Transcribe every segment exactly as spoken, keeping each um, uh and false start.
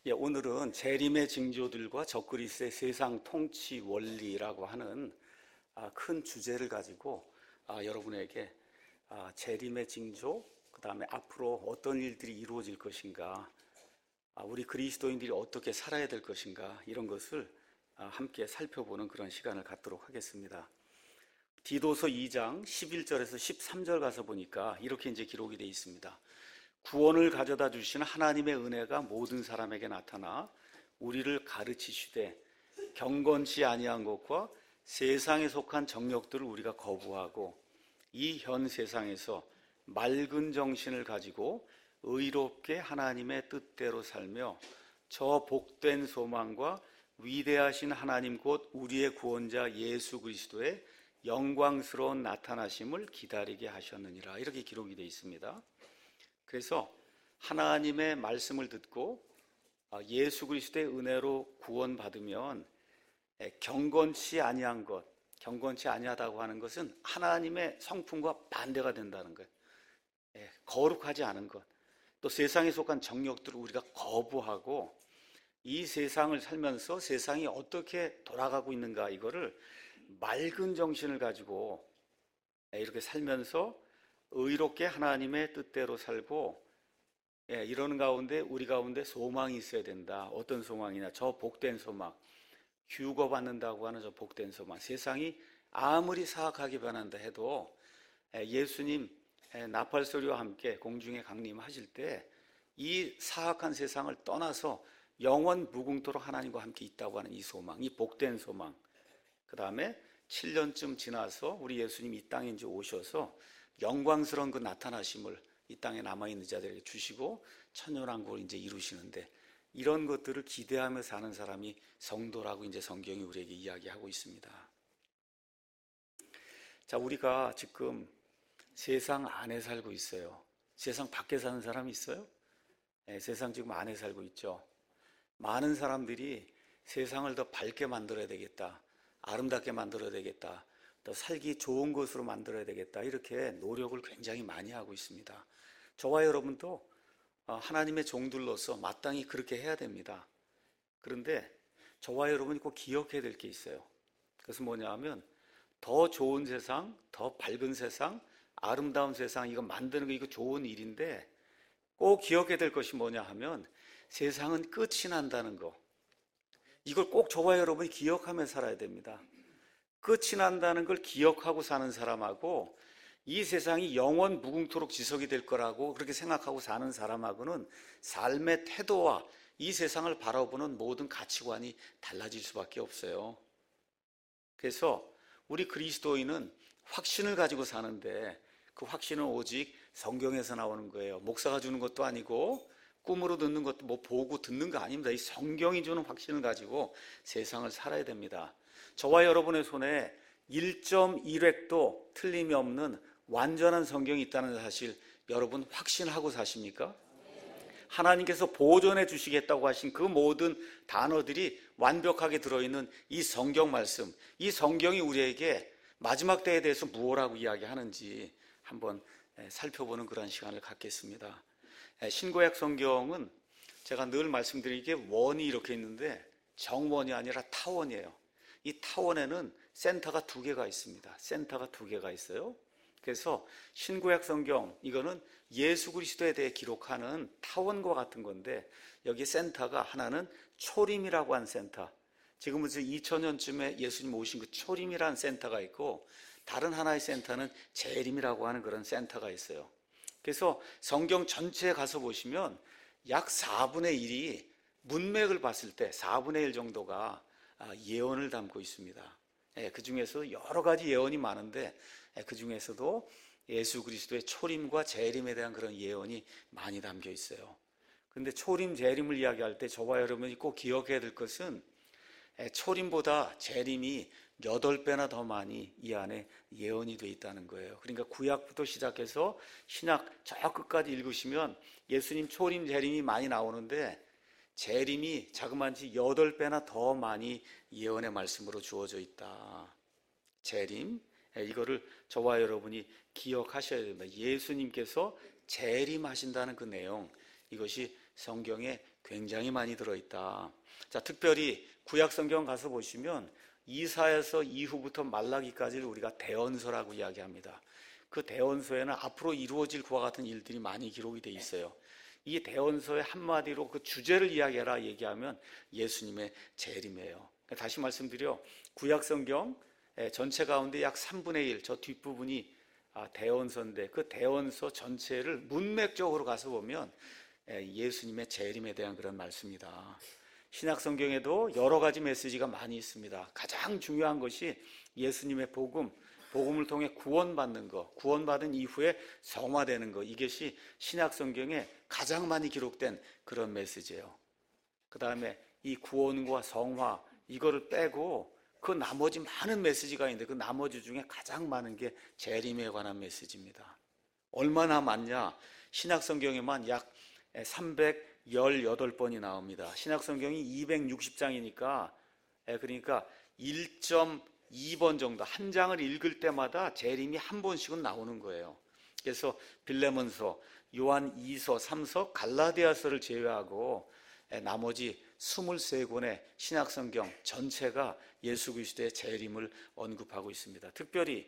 예, 오늘은 재림의 징조들과 적그리스의 세상 통치 원리라고 하는 아, 큰 주제를 가지고 아, 여러분에게 아, 재림의 징조, 그 다음에 앞으로 어떤 일들이 이루어질 것인가, 아, 우리 그리스도인들이 어떻게 살아야 될 것인가, 이런 것을 아, 함께 살펴보는 그런 시간을 갖도록 하겠습니다. 디도서 이 장 십일 절에서 십삼 절 가서 보니까 이렇게 이제 기록이 되어 있습니다. 구원을 가져다 주시는 하나님의 은혜가 모든 사람에게 나타나 우리를 가르치시되 경건치 아니한 것과 세상에 속한 정욕들을 우리가 거부하고 이 현 세상에서 맑은 정신을 가지고 의롭게 하나님의 뜻대로 살며 저 복된 소망과 위대하신 하나님 곧 우리의 구원자 예수 그리스도의 영광스러운 나타나심을 기다리게 하셨느니라. 이렇게 기록이 되어 있습니다. 그래서 하나님의 말씀을 듣고 예수 그리스도의 은혜로 구원받으면 경건치 아니한 것, 경건치 아니하다고 하는 것은 하나님의 성품과 반대가 된다는 것, 거룩하지 않은 것, 또 세상에 속한 정욕들을 우리가 거부하고 이 세상을 살면서 세상이 어떻게 돌아가고 있는가, 이거를 맑은 정신을 가지고 이렇게 살면서 의롭게 하나님의 뜻대로 살고, 예, 이러는 가운데 우리 가운데 소망이 있어야 된다. 어떤 소망이냐? 저 복된 소망, 휴거받는다고 하는 저 복된 소망. 세상이 아무리 사악하게 변한다 해도 예수님 나팔소리와 함께 공중에 강림하실 때 이 사악한 세상을 떠나서 영원 무궁토록 하나님과 함께 있다고 하는 이 소망, 이 복된 소망. 그 다음에 칠 년쯤 지나서 우리 예수님이 이 땅에 이제 오셔서 영광스러운 그 나타나심을 이 땅에 남아있는 자들에게 주시고 천년왕국을 이제 이루시는데, 이런 것들을 기대하며 사는 사람이 성도라고 이제 성경이 우리에게 이야기하고 있습니다. 자, 우리가 지금 세상 안에 살고 있어요. 세상 밖에 사는 사람이 있어요? 네, 세상 지금 안에 살고 있죠. 많은 사람들이 세상을 더 밝게 만들어야 되겠다, 아름답게 만들어야 되겠다, 더 살기 좋은 것으로 만들어야 되겠다, 이렇게 노력을 굉장히 많이 하고 있습니다. 저와 여러분도 하나님의 종들로서 마땅히 그렇게 해야 됩니다. 그런데 저와 여러분이 꼭 기억해야 될 게 있어요. 그것은 뭐냐 하면, 더 좋은 세상, 더 밝은 세상, 아름다운 세상, 이거 만드는 거 이거 좋은 일인데 꼭 기억해야 될 것이 뭐냐 하면, 세상은 끝이 난다는 거. 이걸 꼭 저와 여러분이 기억하며 살아야 됩니다. 끝이 난다는 걸 기억하고 사는 사람하고 이 세상이 영원 무궁토록 지속이 될 거라고 그렇게 생각하고 사는 사람하고는 삶의 태도와 이 세상을 바라보는 모든 가치관이 달라질 수밖에 없어요. 그래서 우리 그리스도인은 확신을 가지고 사는데 그 확신은 오직 성경에서 나오는 거예요. 목사가 주는 것도 아니고 꿈으로 듣는 것도 뭐 보고 듣는 거 아닙니다. 이 성경이 주는 확신을 가지고 세상을 살아야 됩니다. 저와 여러분의 손에 일 점 일 획도 틀림이 없는 완전한 성경이 있다는 사실 여러분 확신하고 사십니까? 하나님께서 보존해 주시겠다고 하신 그 모든 단어들이 완벽하게 들어있는 이 성경 말씀, 이 성경이 우리에게 마지막 때에 대해서 무엇라고 이야기하는지 한번 살펴보는 그런 시간을 갖겠습니다. 신구약 성경은 제가 늘 말씀드리기에 원이 이렇게 있는데 정원이 아니라 타원이에요. 이 타원에는 센터가 두 개가 있습니다. 센터가 두 개가 있어요. 그래서 신구약 성경, 이거는 예수 그리스도에 대해 기록하는 타원과 같은 건데, 여기 센터가 하나는 초림이라고 한 센터, 지금은 이천 년쯤에 예수님 오신 그 초림이라는 센터가 있고, 다른 하나의 센터는 재림이라고 하는 그런 센터가 있어요. 그래서 성경 전체에 가서 보시면 약 사분의 일이 문맥을 봤을 때 사분의 일 정도가 예언을 담고 있습니다. 그 중에서 여러 가지 예언이 많은데 그 중에서도 예수 그리스도의 초림과 재림에 대한 그런 예언이 많이 담겨 있어요. 그런데 초림, 재림을 이야기할 때 저와 여러분이 꼭 기억해야 될 것은 초림보다 재림이 여덟 배나 더 많이 이 안에 예언이 되어 있다는 거예요. 그러니까 구약부터 시작해서 신약 저 끝까지 읽으시면 예수님 초림, 재림이 많이 나오는데 재림이 자그마치 여덟 배나 더 많이 예언의 말씀으로 주어져 있다. 재림, 이거를 저와 여러분이 기억하셔야 됩니다. 예수님께서 재림하신다는 그 내용, 이것이 성경에 굉장히 많이 들어있다. 자, 특별히 구약 성경 가서 보시면 이사야서 이후부터 말라기까지를 우리가 대언서라고 이야기합니다. 그 대언서에는 앞으로 이루어질 그와 같은 일들이 많이 기록이 돼 있어요. 이 대언서의 한마디로 그 주제를 이야기하라 얘기하면 예수님의 재림이에요. 다시 말씀드려, 구약 성경 전체 가운데 약 삼분의 일, 저 뒷부분이 대언서인데 그 대언서 전체를 문맥적으로 가서 보면 예수님의 재림에 대한 그런 말씀이다. 신약 성경에도 여러 가지 메시지가 많이 있습니다. 가장 중요한 것이 예수님의 복음, 복음을 통해 구원받는 것, 구원받은 이후에 성화되는 것, 이것이 신약 성경에 가장 많이 기록된 그런 메시지예요. 그 다음에 이 구원과 성화, 이거를 빼고 그 나머지 많은 메시지가 있는데 그 나머지 중에 가장 많은 게 재림에 관한 메시지입니다. 얼마나 많냐? 신약 성경에만 약 삼백십팔 번이 나옵니다. 신약 성경이 이백육십 장이니까 그러니까 일 점 이 번 정도, 한 장을 읽을 때마다 재림이 한 번씩은 나오는 거예요. 그래서 빌레몬서, 요한 이 서, 삼 서, 갈라디아서를 제외하고 나머지 이십삼 권의 신약 성경 전체가 예수 그리스도의 재림을 언급하고 있습니다. 특별히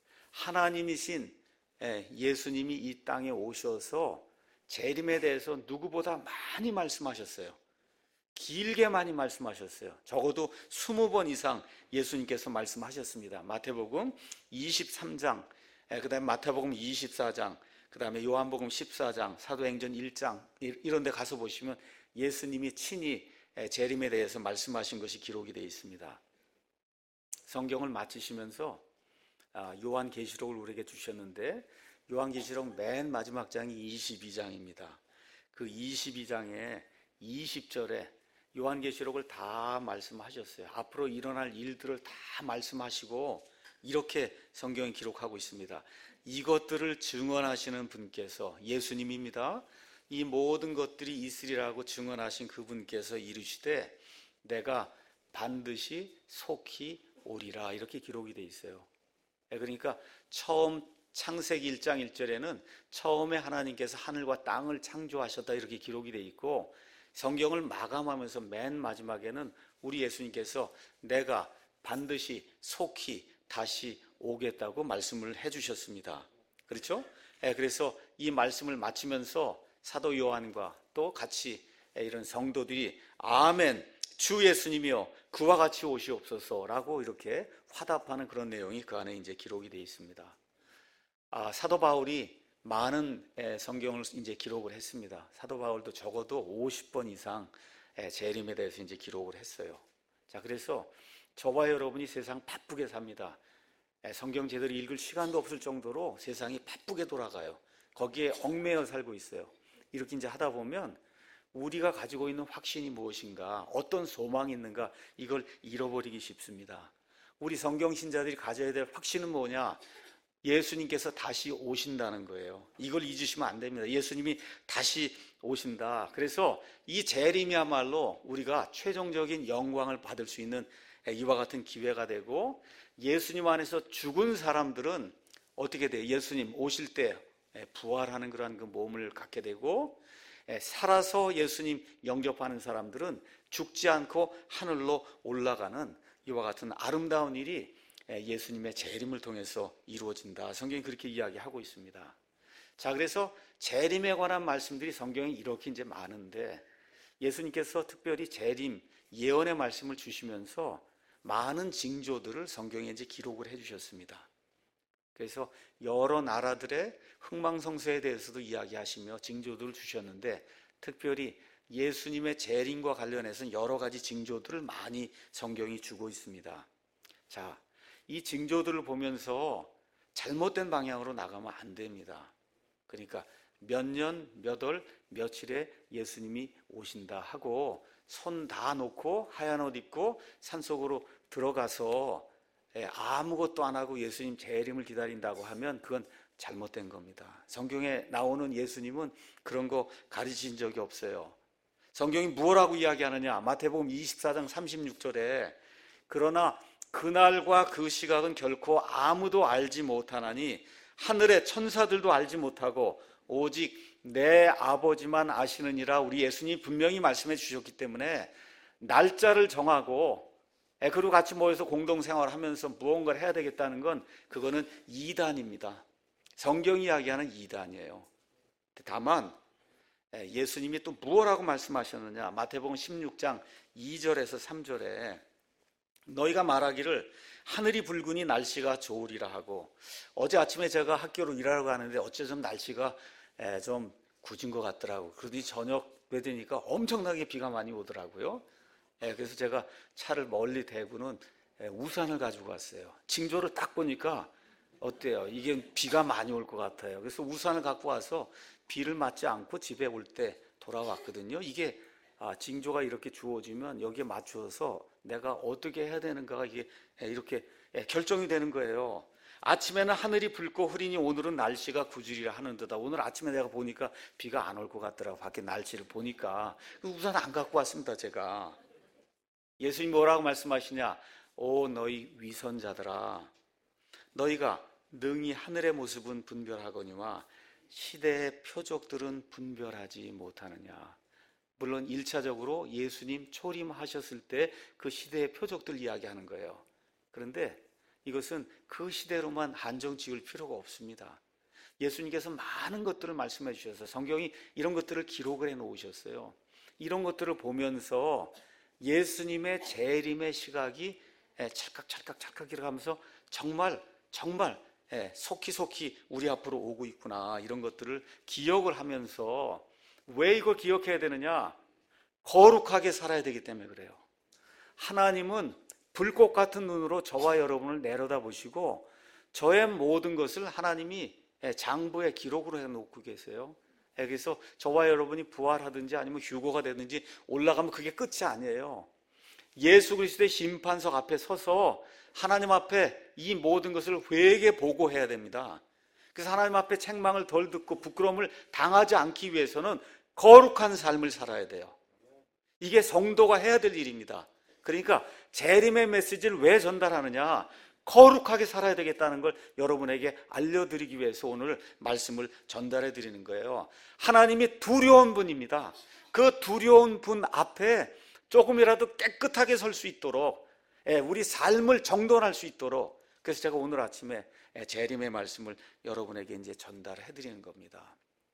하나님이신 예수님이 이 땅에 오셔서 재림에 대해서 누구보다 많이 말씀하셨어요. 길게 많이 말씀하셨어요. 적어도 이십 번 이상 예수님께서 말씀하셨습니다. 마태복음 이십삼 장, 그 다음에 마태복음 이십사 장, 그 다음에 요한복음 십사 장, 사도행전 일 장 이런 데 가서 보시면 예수님이 친히 재림에 대해서 말씀하신 것이 기록이 되어 있습니다. 성경을 마치시면서 요한계시록을 우리에게 주셨는데 요한계시록 맨 마지막 장이 이십이 장입니다. 그 이십이 장에 이십 절에 요한계시록을 다 말씀하셨어요. 앞으로 일어날 일들을 다 말씀하시고 이렇게 성경이 기록하고 있습니다. 이것들을 증언하시는 분께서 예수님입니다. 이 모든 것들이 있으리라고 증언하신 그분께서 이르시되 내가 반드시 속히 오리라, 이렇게 기록이 되어 있어요. 그러니까 처음 창세기 일 장 일 절에는 처음에 하나님께서 하늘과 땅을 창조하셨다, 이렇게 기록이 되어 있고, 성경을 마감하면서 맨 마지막에는 우리 예수님께서 내가 반드시 속히 다시 오겠다고 말씀을 해주셨습니다. 그렇죠? 그래서 이 말씀을 마치면서 사도 요한과 또 같이 이런 성도들이 아멘, 주 예수님이여 그와 같이 오시옵소서라고 이렇게 화답하는 그런 내용이 그 안에 이제 기록이 되어 있습니다. 아, 사도 바울이 많은 성경을 이제 기록을 했습니다. 사도 바울도 적어도 오십 번 이상 재림에 대해서 이제 기록을 했어요. 자, 그래서 저와 여러분이 세상 바쁘게 삽니다. 성경 제대로 읽을 시간도 없을 정도로 세상이 바쁘게 돌아가요. 거기에 얽매여 살고 있어요. 이렇게 이제 하다 보면 우리가 가지고 있는 확신이 무엇인가, 어떤 소망이 있는가, 이걸 잃어버리기 쉽습니다. 우리 성경 신자들이 가져야 될 확신은 뭐냐? 예수님께서 다시 오신다는 거예요. 이걸 잊으시면 안 됩니다. 예수님이 다시 오신다. 그래서 이 재림이야말로 우리가 최종적인 영광을 받을 수 있는 이와 같은 기회가 되고, 예수님 안에서 죽은 사람들은 어떻게 돼요? 예수님 오실 때 부활하는 그러한 그 몸을 갖게 되고, 살아서 예수님 영접하는 사람들은 죽지 않고 하늘로 올라가는 이와 같은 아름다운 일이 예수님의 재림을 통해서 이루어진다. 성경이 그렇게 이야기하고 있습니다. 자, 그래서 재림에 관한 말씀들이 성경에 이렇게 이제 많은데, 예수님께서 특별히 재림 예언의 말씀을 주시면서 많은 징조들을 성경에 이제 기록을 해주셨습니다. 그래서 여러 나라들의 흥망성쇠에 대해서도 이야기하시며 징조들을 주셨는데, 특별히 예수님의 재림과 관련해서는 여러 가지 징조들을 많이 성경이 주고 있습니다. 자, 이 징조들을 보면서 잘못된 방향으로 나가면 안 됩니다. 그러니까 몇 년, 몇 월, 며칠에 예수님이 오신다 하고 손 다 놓고 하얀 옷 입고 산속으로 들어가서 아무것도 안 하고 예수님 재림을 기다린다고 하면 그건 잘못된 겁니다. 성경에 나오는 예수님은 그런 거 가르친 적이 없어요. 성경이 무엇라고 이야기하느냐? 마태복음 이십사 장 삼십육 절에 그러나 그날과 그 시각은 결코 아무도 알지 못하나니 하늘의 천사들도 알지 못하고 오직 내 아버지만 아시느니라 우리 예수님이 분명히 말씀해 주셨기 때문에 날짜를 정하고 그리고 같이 모여서 공동생활을 하면서 무언가를 해야 되겠다는 건 그거는 이단입니다. 성경이 이야기하는 이단이에요. 다만 예수님이 또 무엇라고 말씀하셨느냐, 마태복음 십육 장 이 절에서 삼 절에 너희가 말하기를 하늘이 붉으니 날씨가 좋으리라 하고, 어제 아침에 제가 학교로 일하러 가는데 어째 좀 날씨가 좀 굳은 것 같더라고요. 그러더니 저녁에 되니까 엄청나게 비가 많이 오더라고요. 그래서 제가 차를 멀리 대고는 우산을 가지고 갔어요. 징조를 딱 보니까 어때요? 이게 비가 많이 올 것 같아요. 그래서 우산을 갖고 와서 비를 맞지 않고 집에 올 때 돌아왔거든요. 이게 아, 징조가 이렇게 주어지면 여기에 맞추어서 내가 어떻게 해야 되는가가 이게 이렇게 결정이 되는 거예요. 아침에는 하늘이 붉고 흐리니 오늘은 날씨가 구주리라 하는데다, 오늘 아침에 내가 보니까 비가 안 올 것 같더라고. 밖에 날씨를 보니까. 우산 안 갖고 왔습니다, 제가. 예수님 뭐라고 말씀하시냐? 오 너희 위선자들아, 너희가 능히 하늘의 모습은 분별하거니와 시대의 표적들은 분별하지 못하느냐. 물론 일 차적으로 예수님 초림하셨을 때 그 시대의 표적들 이야기하는 거예요. 그런데 이것은 그 시대로만 한정 지을 필요가 없습니다. 예수님께서 많은 것들을 말씀해 주셔서 성경이 이런 것들을 기록을 해 놓으셨어요. 이런 것들을 보면서 예수님의 재림의 시각이 찰칵 찰칵 찰칵 이러면서 정말 정말 속히 속히 우리 앞으로 오고 있구나, 이런 것들을 기억을 하면서. 왜 이걸 기억해야 되느냐? 거룩하게 살아야 되기 때문에 그래요. 하나님은 불꽃 같은 눈으로 저와 여러분을 내려다보시고 저의 모든 것을 하나님이 장부에 기록으로 해놓고 계세요. 그래서 저와 여러분이 부활하든지 아니면 휴거가 되든지 올라가면 그게 끝이 아니에요. 예수 그리스도의 심판석 앞에 서서 하나님 앞에 이 모든 것을 회개 보고해야 됩니다. 그래서 하나님 앞에 책망을 덜 듣고 부끄러움을 당하지 않기 위해서는 거룩한 삶을 살아야 돼요. 이게 성도가 해야 될 일입니다. 그러니까 재림의 메시지를 왜 전달하느냐? 거룩하게 살아야 되겠다는 걸 여러분에게 알려드리기 위해서 오늘 말씀을 전달해 드리는 거예요. 하나님이 두려운 분입니다. 그 두려운 분 앞에 조금이라도 깨끗하게 설 수 있도록, 우리 삶을 정돈할 수 있도록, 그래서 제가 오늘 아침에 재림의 말씀을 여러분에게 이제 전달해 드리는 겁니다.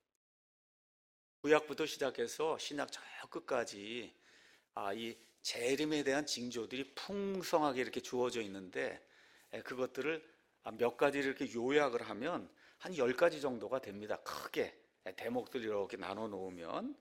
구약부터 시작해서 신약 저 끝까지 아, 이 재림에 대한 징조들이 풍성하게 이렇게 주어져 있는데, 그것들을 몇 가지를 이렇게 요약을 하면 한 열 가지 정도가 됩니다. 크게 대목들 이렇게 나눠 놓으면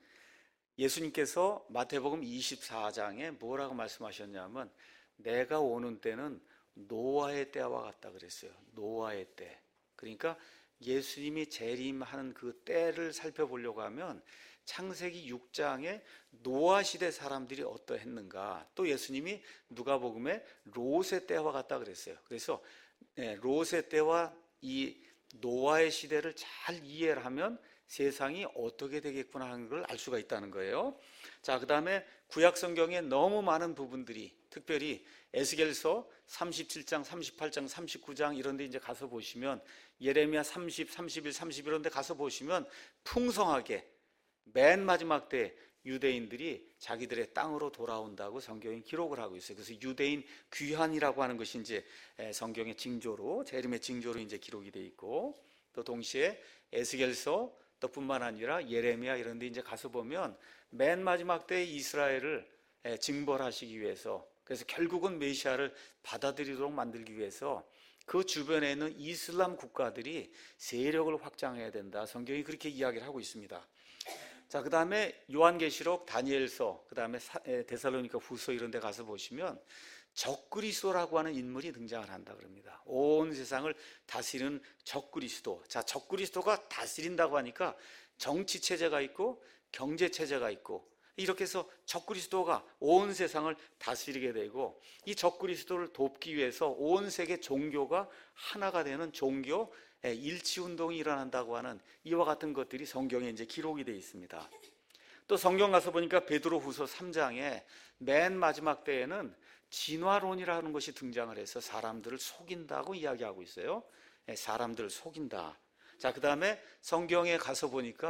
예수님께서 마태복음 이십사 장에 뭐라고 말씀하셨냐면 내가 오는 때는 노아의 때와 같다 그랬어요. 노아의 때. 그러니까 예수님이 재림하는 그 때를 살펴보려고 하면 창세기 육 장에 노아 시대 사람들이 어떠했는가, 또 예수님이 누가복음에 롯의 때와 같다 그랬어요. 그래서 롯의 때와 이 노아의 시대를 잘 이해를 하면 세상이 어떻게 되겠구나 하는 걸 알 수가 있다는 거예요. 자, 그 다음에 구약 성경에 너무 많은 부분들이, 특별히 에스겔서 삼십칠 장, 삼십팔 장, 삼십구 장 이런 데 이제 가서 보시면, 예레미야 삼십, 삼십일, 삼십일 이런 데 가서 보시면 풍성하게 맨 마지막 때 유대인들이 자기들의 땅으로 돌아온다고 성경이 기록을 하고 있어요. 그래서 유대인 귀환이라고 하는 것이 이제 성경의 징조로, 재림의 징조로 이제 기록이 돼 있고, 또 동시에 에스겔서 또 뿐만 아니라 예레미야 이런 데 이제 가서 보면 맨 마지막 때 이스라엘을 징벌하시기 위해서, 그래서 결국은 메시아를 받아들이도록 만들기 위해서 그 주변에 있는 이슬람 국가들이 세력을 확장해야 된다, 성경이 그렇게 이야기를 하고 있습니다. 자, 그 다음에 요한계시록, 다니엘서, 그 다음에 데살로니가 후서 이런 데 가서 보시면 적그리스도라고 하는 인물이 등장을 한다 그럽니다. 온 세상을 다스리는 적그리스도. 자, 적그리스도가 다스린다고 하니까 정치 체제가 있고 경제 체제가 있고, 이렇게 해서 적그리스도가 온 세상을 다스리게 되고, 이 적그리스도를 돕기 위해서 온 세계 종교가 하나가 되는 종교 일치운동이 일어난다고 하는 이와 같은 것들이 성경에 이제 기록이 되어 있습니다. 또 성경 가서 보니까 베드로후서 삼 장에 맨 마지막 때에는 진화론이라는 것이 등장을 해서 사람들을 속인다고 이야기하고 있어요. 사람들을 속인다. 자, 그 다음에 성경에 가서 보니까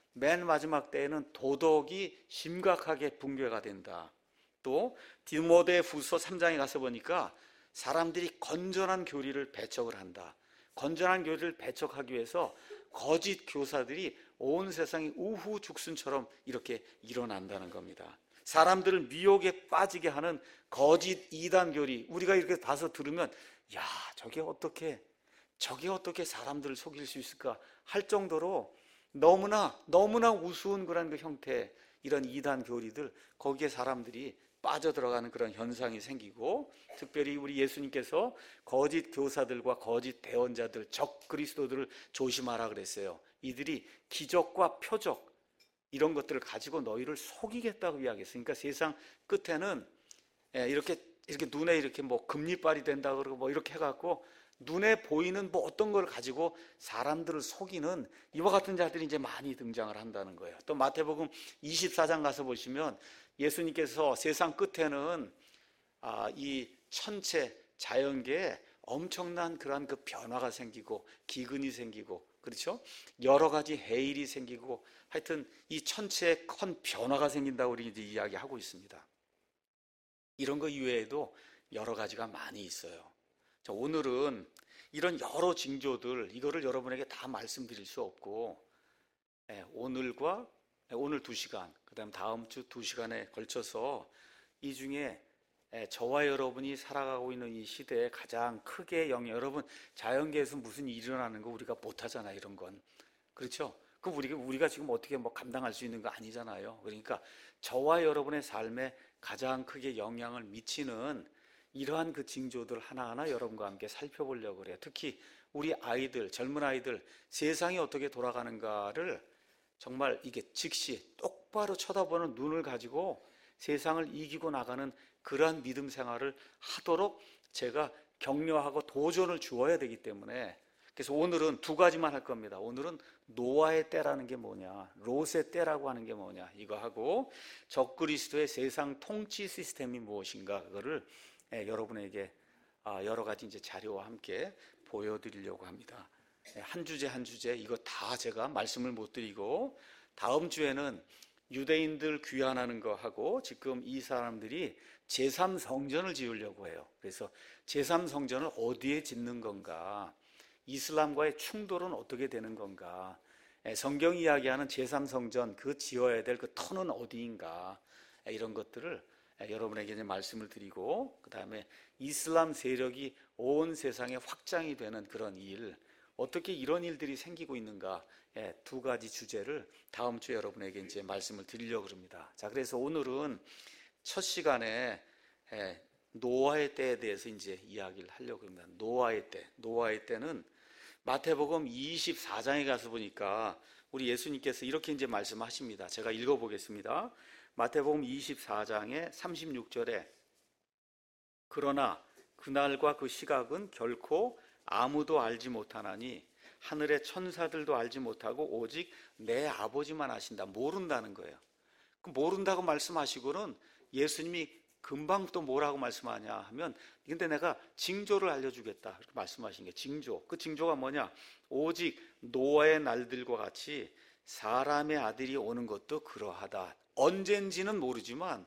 맨 마지막 때에는 도덕이 심각하게 붕괴가 된다. 또 디모데후서 삼 장에 가서 보니까 사람들이 건전한 교리를 배척을 한다. 건전한 교리를 배척하기 위해서 거짓 교사들이 온 세상이 우후죽순처럼 이렇게 일어난다는 겁니다. 사람들을 미혹에 빠지게 하는 거짓 이단 교리, 우리가 이렇게 봐서 들으면 야, 저게 어떻게 저게 어떻게 사람들을 속일 수 있을까 할 정도로 너무나 너무나 우스운 그런 그 형태, 이런 이단 교리들, 거기에 사람들이 빠져들어가는 그런 현상이 생기고, 특별히 우리 예수님께서 거짓 교사들과 거짓 대언자들, 적 그리스도들을 조심하라 그랬어요. 이들이 기적과 표적 이런 것들을 가지고 너희를 속이겠다고 이야기했어요. 그러니까 세상 끝에는 이렇게 이렇게 눈에 이렇게 뭐 금리빨이 된다 그러고 뭐 이렇게 해갖고 눈에 보이는 뭐 어떤 걸 가지고 사람들을 속이는 이와 같은 자들이 이제 많이 등장을 한다는 거예요. 또 마태복음 이십사 장 가서 보시면 예수님께서 세상 끝에는 아, 이 천체 자연계에 엄청난 그러한 그 변화가 생기고 기근이 생기고, 그렇죠? 여러 가지 해일이 생기고, 하여튼 이 천체에 큰 변화가 생긴다고 우리 이제 이야기하고 있습니다. 이런 거 이외에도 여러 가지가 많이 있어요. 자, 오늘은 이런 여러 징조들, 이거를 여러분에게 다 말씀드릴 수 없고, 예, 오늘과 예, 오늘 두 시간, 그 다음 다음 주 두 시간에 걸쳐서 이 중에 예, 저와 여러분이 살아가고 있는 이 시대에 가장 크게 영향, 여러분 자연계에서 무슨 일이 일어나는 거 우리가 못하잖아요. 이런 건, 그렇죠? 그 우리가 우리가 지금 어떻게 뭐 감당할 수 있는 거 아니잖아요. 그러니까 저와 여러분의 삶에 가장 크게 영향을 미치는 이러한 그 징조들 하나하나 여러분과 함께 살펴보려고 그래요. 특히 우리 아이들, 젊은 아이들, 세상이 어떻게 돌아가는가를 정말 이게 즉시 똑바로 쳐다보는 눈을 가지고 세상을 이기고 나가는 그러한 믿음 생활을 하도록 제가 격려하고 도전을 주어야 되기 때문에, 그래서 오늘은 두 가지만 할 겁니다. 오늘은 노아의 때라는 게 뭐냐, 롯의 때라고 하는 게 뭐냐, 이거 하고 적그리스도의 세상 통치 시스템이 무엇인가, 그거를 예, 여러분에게 아, 여러 가지 이제 자료와 함께 보여드리려고 합니다. 예, 한 주제 한 주제 이거 다 제가 말씀을 못 드리고, 다음 주에는 유대인들 귀환하는 거 하고, 지금 이 사람들이 제삼 성전을 지으려고 해요. 그래서 제삼 성전을 어디에 짓는 건가, 이슬람과의 충돌은 어떻게 되는 건가, 예, 성경이 이야기하는 제삼 성전 그 지어야 될 그 터는 어디인가, 예, 이런 것들을 여러분에게 이제 말씀을 드리고, 그 다음에 이슬람 세력이 온 세상에 확장이 되는 그런 일, 어떻게 이런 일들이 생기고 있는가, 예, 두 가지 주제를 다음 주에 여러분에게 이제 말씀을 드리려고 합니다. 자, 그래서 오늘은 첫 시간에 예, 노아의 때에 대해서 이제 이야기를 하려고 합니다. 노아의 때, 노아의 때는 마태복음 이십사 장에 가서 보니까 우리 예수님께서 이렇게 이제 말씀하십니다. 제가 읽어보겠습니다. 마태복음 이십사 장의 삼십육 절에 그러나 그날과 그 시각은 결코 아무도 알지 못하나니 하늘의 천사들도 알지 못하고 오직 내 아버지만 아신다. 모른다는 거예요. 그 모른다고 말씀하시고는 예수님이 금방 또 뭐라고 말씀하냐 하면, 근데 내가 징조를 알려주겠다 이렇게 말씀하신 게 징조. 그 징조가 뭐냐, 오직 노아의 날들과 같이 사람의 아들이 오는 것도 그러하다. 언젠지는 모르지만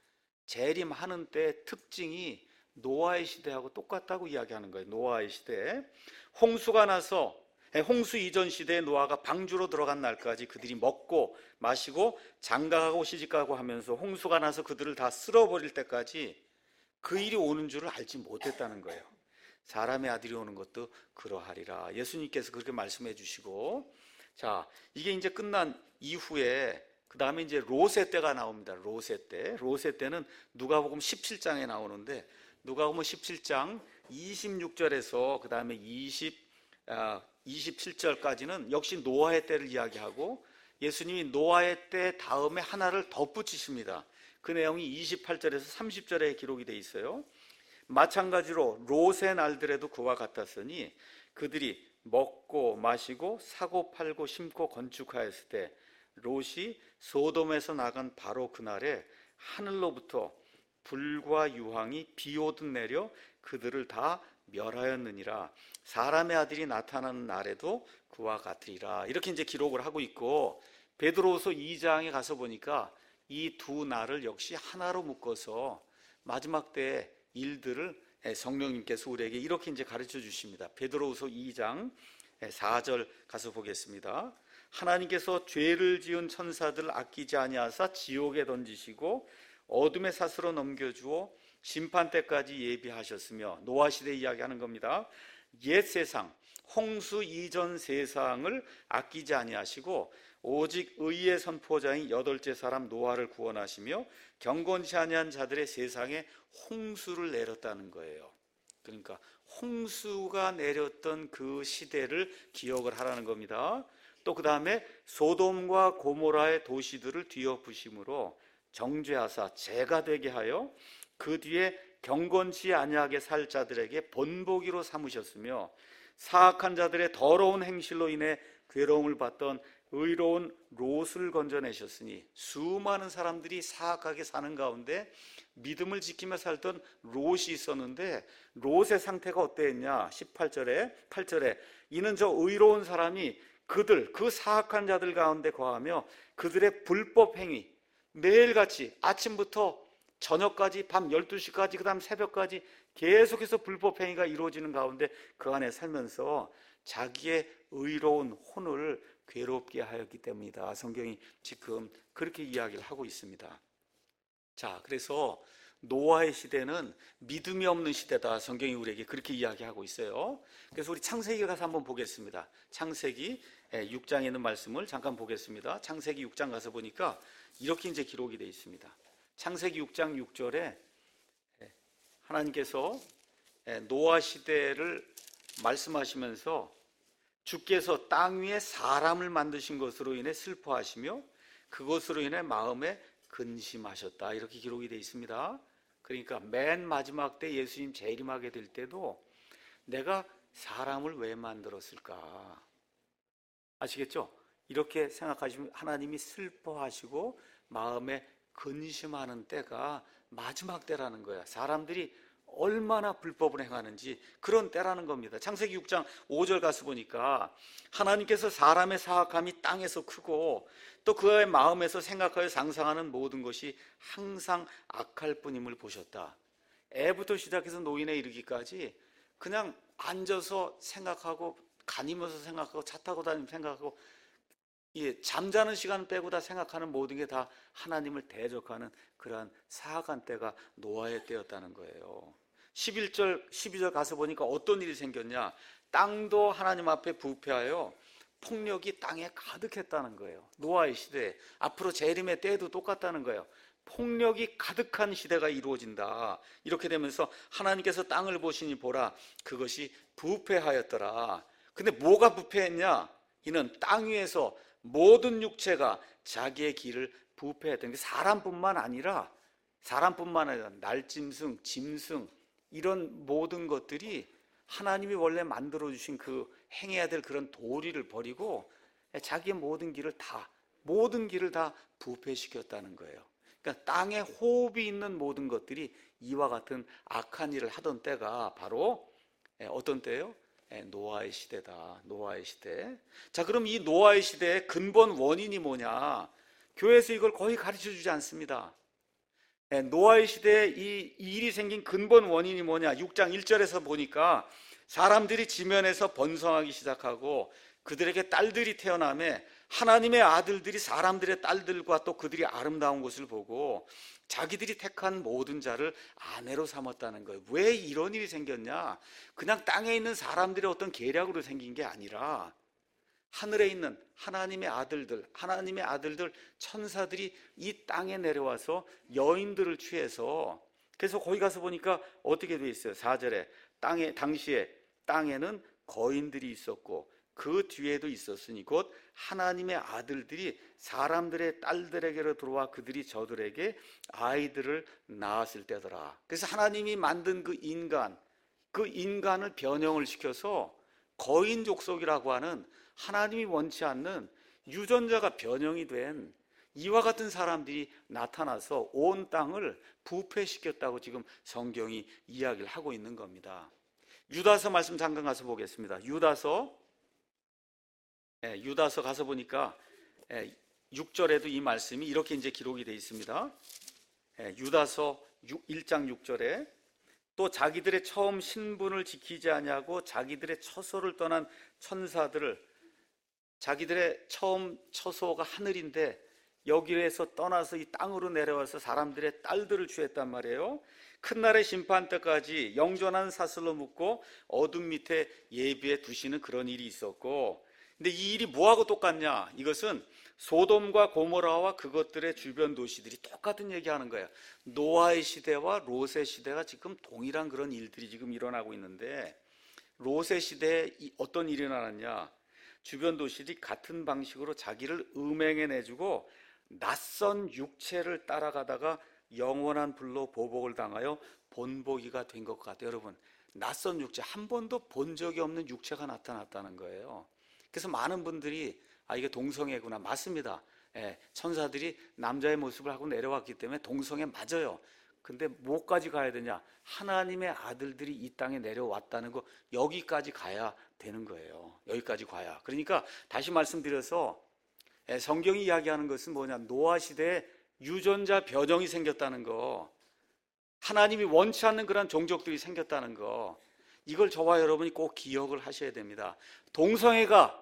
재림하는 때 특징이 노아의 시대하고 똑같다고 이야기하는 거예요. 노아의 시대, 홍수가 나서 홍수 이전 시대에 노아가 방주로 들어간 날까지 그들이 먹고 마시고 장가가고 시집가고 하면서 홍수가 나서 그들을 다 쓸어버릴 때까지 그 일이 오는 줄을 알지 못했다는 거예요. 사람의 아들이 오는 것도 그러하리라. 예수님께서 그렇게 말씀해 주시고, 자, 이게 이제 끝난 이후에 그 다음에 이제 롯의 때가 나옵니다. 롯의 때. 롯의 때는 누가복음 십칠 장에 나오는데, 누가복음 십칠 장 이십육 절에서 그 다음에 이십, 아, 이십칠 절까지는 역시 노아의 때를 이야기하고, 예수님이 노아의 때 다음에 하나를 덧붙이십니다. 그 내용이 이십팔 절에서 삼십 절에 기록이 되어 있어요. 마찬가지로 롯의 날들에도 그와 같았으니 그들이 먹고 마시고 사고 팔고 심고 건축하였을 때 롯이 소돔에서 나간 바로 그날에 하늘로부터 불과 유황이 비오듯 내려 그들을 다 멸하였느니라. 사람의 아들이 나타나는 날에도 그와 같으리라. 이렇게 이제 기록을 하고 있고, 베드로후서 이 장에 가서 보니까 이 두 날을 역시 하나로 묶어서 마지막 때 일들을 성령님께서 우리에게 이렇게 이제 가르쳐 주십니다. 베드로후서 이 장 사 절 가서 보겠습니다. 하나님께서 죄를 지은 천사들을 아끼지 아니하사 지옥에 던지시고 어둠의 사슬로 넘겨주어 심판 때까지 예비하셨으며, 노아 시대 이야기하는 겁니다. 옛 세상 홍수 이전 세상을 아끼지 아니하시고 오직 의의 선포자인 여덟째 사람 노아를 구원하시며 경건치 아니한 자들의 세상에 홍수를 내렸다는 거예요. 그러니까 홍수가 내렸던 그 시대를 기억을 하라는 겁니다. 또 그 다음에 소돔과 고모라의 도시들을 뒤엎으심으로 정죄하사 죄가 되게 하여 그 뒤에 경건치 아니하게 살 자들에게 본보기로 삼으셨으며, 사악한 자들의 더러운 행실로 인해 괴로움을 받던 의로운 롯을 건져내셨으니, 수많은 사람들이 사악하게 사는 가운데 믿음을 지키며 살던 롯이 있었는데 롯의 상태가 어땠냐? 십팔 절에 팔 절에 이는 저 의로운 사람이 그들 그 사악한 자들 가운데 거하며 그들의 불법 행위, 매일같이 아침부터 저녁까지 밤 열두 시까지 그 다음 새벽까지 계속해서 불법 행위가 이루어지는 가운데 그 안에 살면서 자기의 의로운 혼을 괴롭게 하였기 때문이다. 성경이 지금 그렇게 이야기를 하고 있습니다. 자, 그래서 노아의 시대는 믿음이 없는 시대다. 성경이 우리에게 그렇게 이야기하고 있어요. 그래서 우리 창세기 가서 한번 보겠습니다. 창세기 육 장에 있는 말씀을 잠깐 보겠습니다. 창세기 육 장 가서 보니까 이렇게 이제 기록이 되어 있습니다. 창세기 육 장 육 절에 하나님께서 노아 시대를 말씀하시면서 주께서 땅 위에 사람을 만드신 것으로 인해 슬퍼하시며 그것으로 인해 마음에 근심하셨다. 이렇게 기록이 되어 있습니다. 그러니까 맨 마지막 때 예수님 재림하게 될 때도 내가 사람을 왜 만들었을까? 아시겠죠? 이렇게 생각하시면 하나님이 슬퍼하시고 마음에 근심하는 때가 마지막 때라는 거야. 사람들이 얼마나 불법을 행하는지 그런 때라는 겁니다. 창세기 육 장 오 절 가서 보니까 하나님께서 사람의 사악함이 땅에서 크고 또 그의 마음에서 생각하여 상상하는 모든 것이 항상 악할 뿐임을 보셨다. 애부터 시작해서 노인에 이르기까지 그냥 앉아서 생각하고 가니면서 생각하고 차 타고 다니면서 생각하고 예, 잠자는 시간 빼고 다 생각하는 모든 게 다 하나님을 대적하는 그러한 사악한 때가 노아의 때였다는 거예요. 십일 절, 십이 절 가서 보니까 어떤 일이 생겼냐? 땅도 하나님 앞에 부패하여 폭력이 땅에 가득했다는 거예요. 노아의 시대, 앞으로 재림의 때도 똑같다는 거예요. 폭력이 가득한 시대가 이루어진다. 이렇게 되면서 하나님께서 땅을 보시니 보라, 그것이 부패하였더라. 근데 뭐가 부패했냐? 이는 땅 위에서 모든 육체가 자기의 길을 부패했던 게 사람뿐만 아니라 사람뿐만 아니라 날짐승, 짐승 이런 모든 것들이 하나님이 원래 만들어주신 그 행해야 될 그런 도리를 버리고 자기의 모든 길을 다 모든 길을 다 부패시켰다는 거예요. 그러니까 땅에 호흡이 있는 모든 것들이 이와 같은 악한 일을 하던 때가 바로 어떤 때예요? 노아의 시대다. 노아의 시대. 자, 그럼 이 노아의 시대의 근본 원인이 뭐냐? 교회에서 이걸 거의 가르쳐 주지 않습니다. 노아의 시대에 이 일이 생긴 근본 원인이 뭐냐? 육 장 일 절에서 보니까 사람들이 지면에서 번성하기 시작하고 그들에게 딸들이 태어나며 하나님의 아들들이 사람들의 딸들과 또 그들이 아름다운 것을 보고 자기들이 택한 모든 자를 아내로 삼았다는 거예요. 왜 이런 일이 생겼냐? 그냥 땅에 있는 사람들의 어떤 계략으로 생긴 게 아니라 하늘에 있는 하나님의 아들들, 하나님의 아들들 천사들이 이 땅에 내려와서 여인들을 취해서, 그래서 거기 가서 보니까 어떻게 돼 있어요? 사 절에 땅에 당시에 땅에는 거인들이 있었고 그 뒤에도 있었으니 곧 하나님의 아들들이 사람들의 딸들에게로 들어와 그들이 저들에게 아이들을 낳았을 때더라. 그래서 하나님이 만든 그 인간, 그 인간을 변형을 시켜서 거인 족속이라고 하는 하나님이 원치 않는 유전자가 변형이 된 이와 같은 사람들이 나타나서 온 땅을 부패시켰다고 지금 성경이 이야기를 하고 있는 겁니다. 유다서 말씀 잠깐 가서 보겠습니다. 유다서 예, 유다서 가서 보니까 예, 육 절에도 이 말씀이 이렇게 이제 기록이 되어 있습니다. 예, 유다서 일 장 육 절에 또 자기들의 처음 신분을 지키지 아니하고 자기들의 처소를 떠난 천사들을, 자기들의 처음 처소가 하늘인데 여기에서 떠나서 이 땅으로 내려와서 사람들의 딸들을 취했단 말이에요. 큰 날의 심판 때까지 영존한 사슬로 묶고 어둠 밑에 예비해 두시는 그런 일이 있었고, 근데 이 일이 뭐하고 똑같냐? 이것은 소돔과 고모라와 그것들의 주변 도시들이 똑같은 얘기하는 거예요. 노아의 시대와 롯의 시대가 지금 동일한 그런 일들이 지금 일어나고 있는데, 롯의 시대에 어떤 일이 일어났냐? 주변 도시들이 같은 방식으로 자기를 음행해 내주고 낯선 육체를 따라가다가 영원한 불로 보복을 당하여 본보기가 된 것 같아요. 여러분, 낯선 육체, 한 번도 본 적이 없는 육체가 나타났다는 거예요. 그래서 많은 분들이 아, 이게 동성애구나. 맞습니다. 예, 천사들이 남자의 모습을 하고 내려왔기 때문에 동성애 맞아요. 근데 뭐까지 가야 되냐? 하나님의 아들들이 이 땅에 내려왔다는 거, 여기까지 가야 되는 거예요. 여기까지 가야. 그러니까 다시 말씀드려서 예, 성경이 이야기하는 것은 뭐냐? 노아 시대에 유전자 변형이 생겼다는 거, 하나님이 원치 않는 그런 종족들이 생겼다는 거, 이걸 저와 여러분이 꼭 기억을 하셔야 됩니다. 동성애가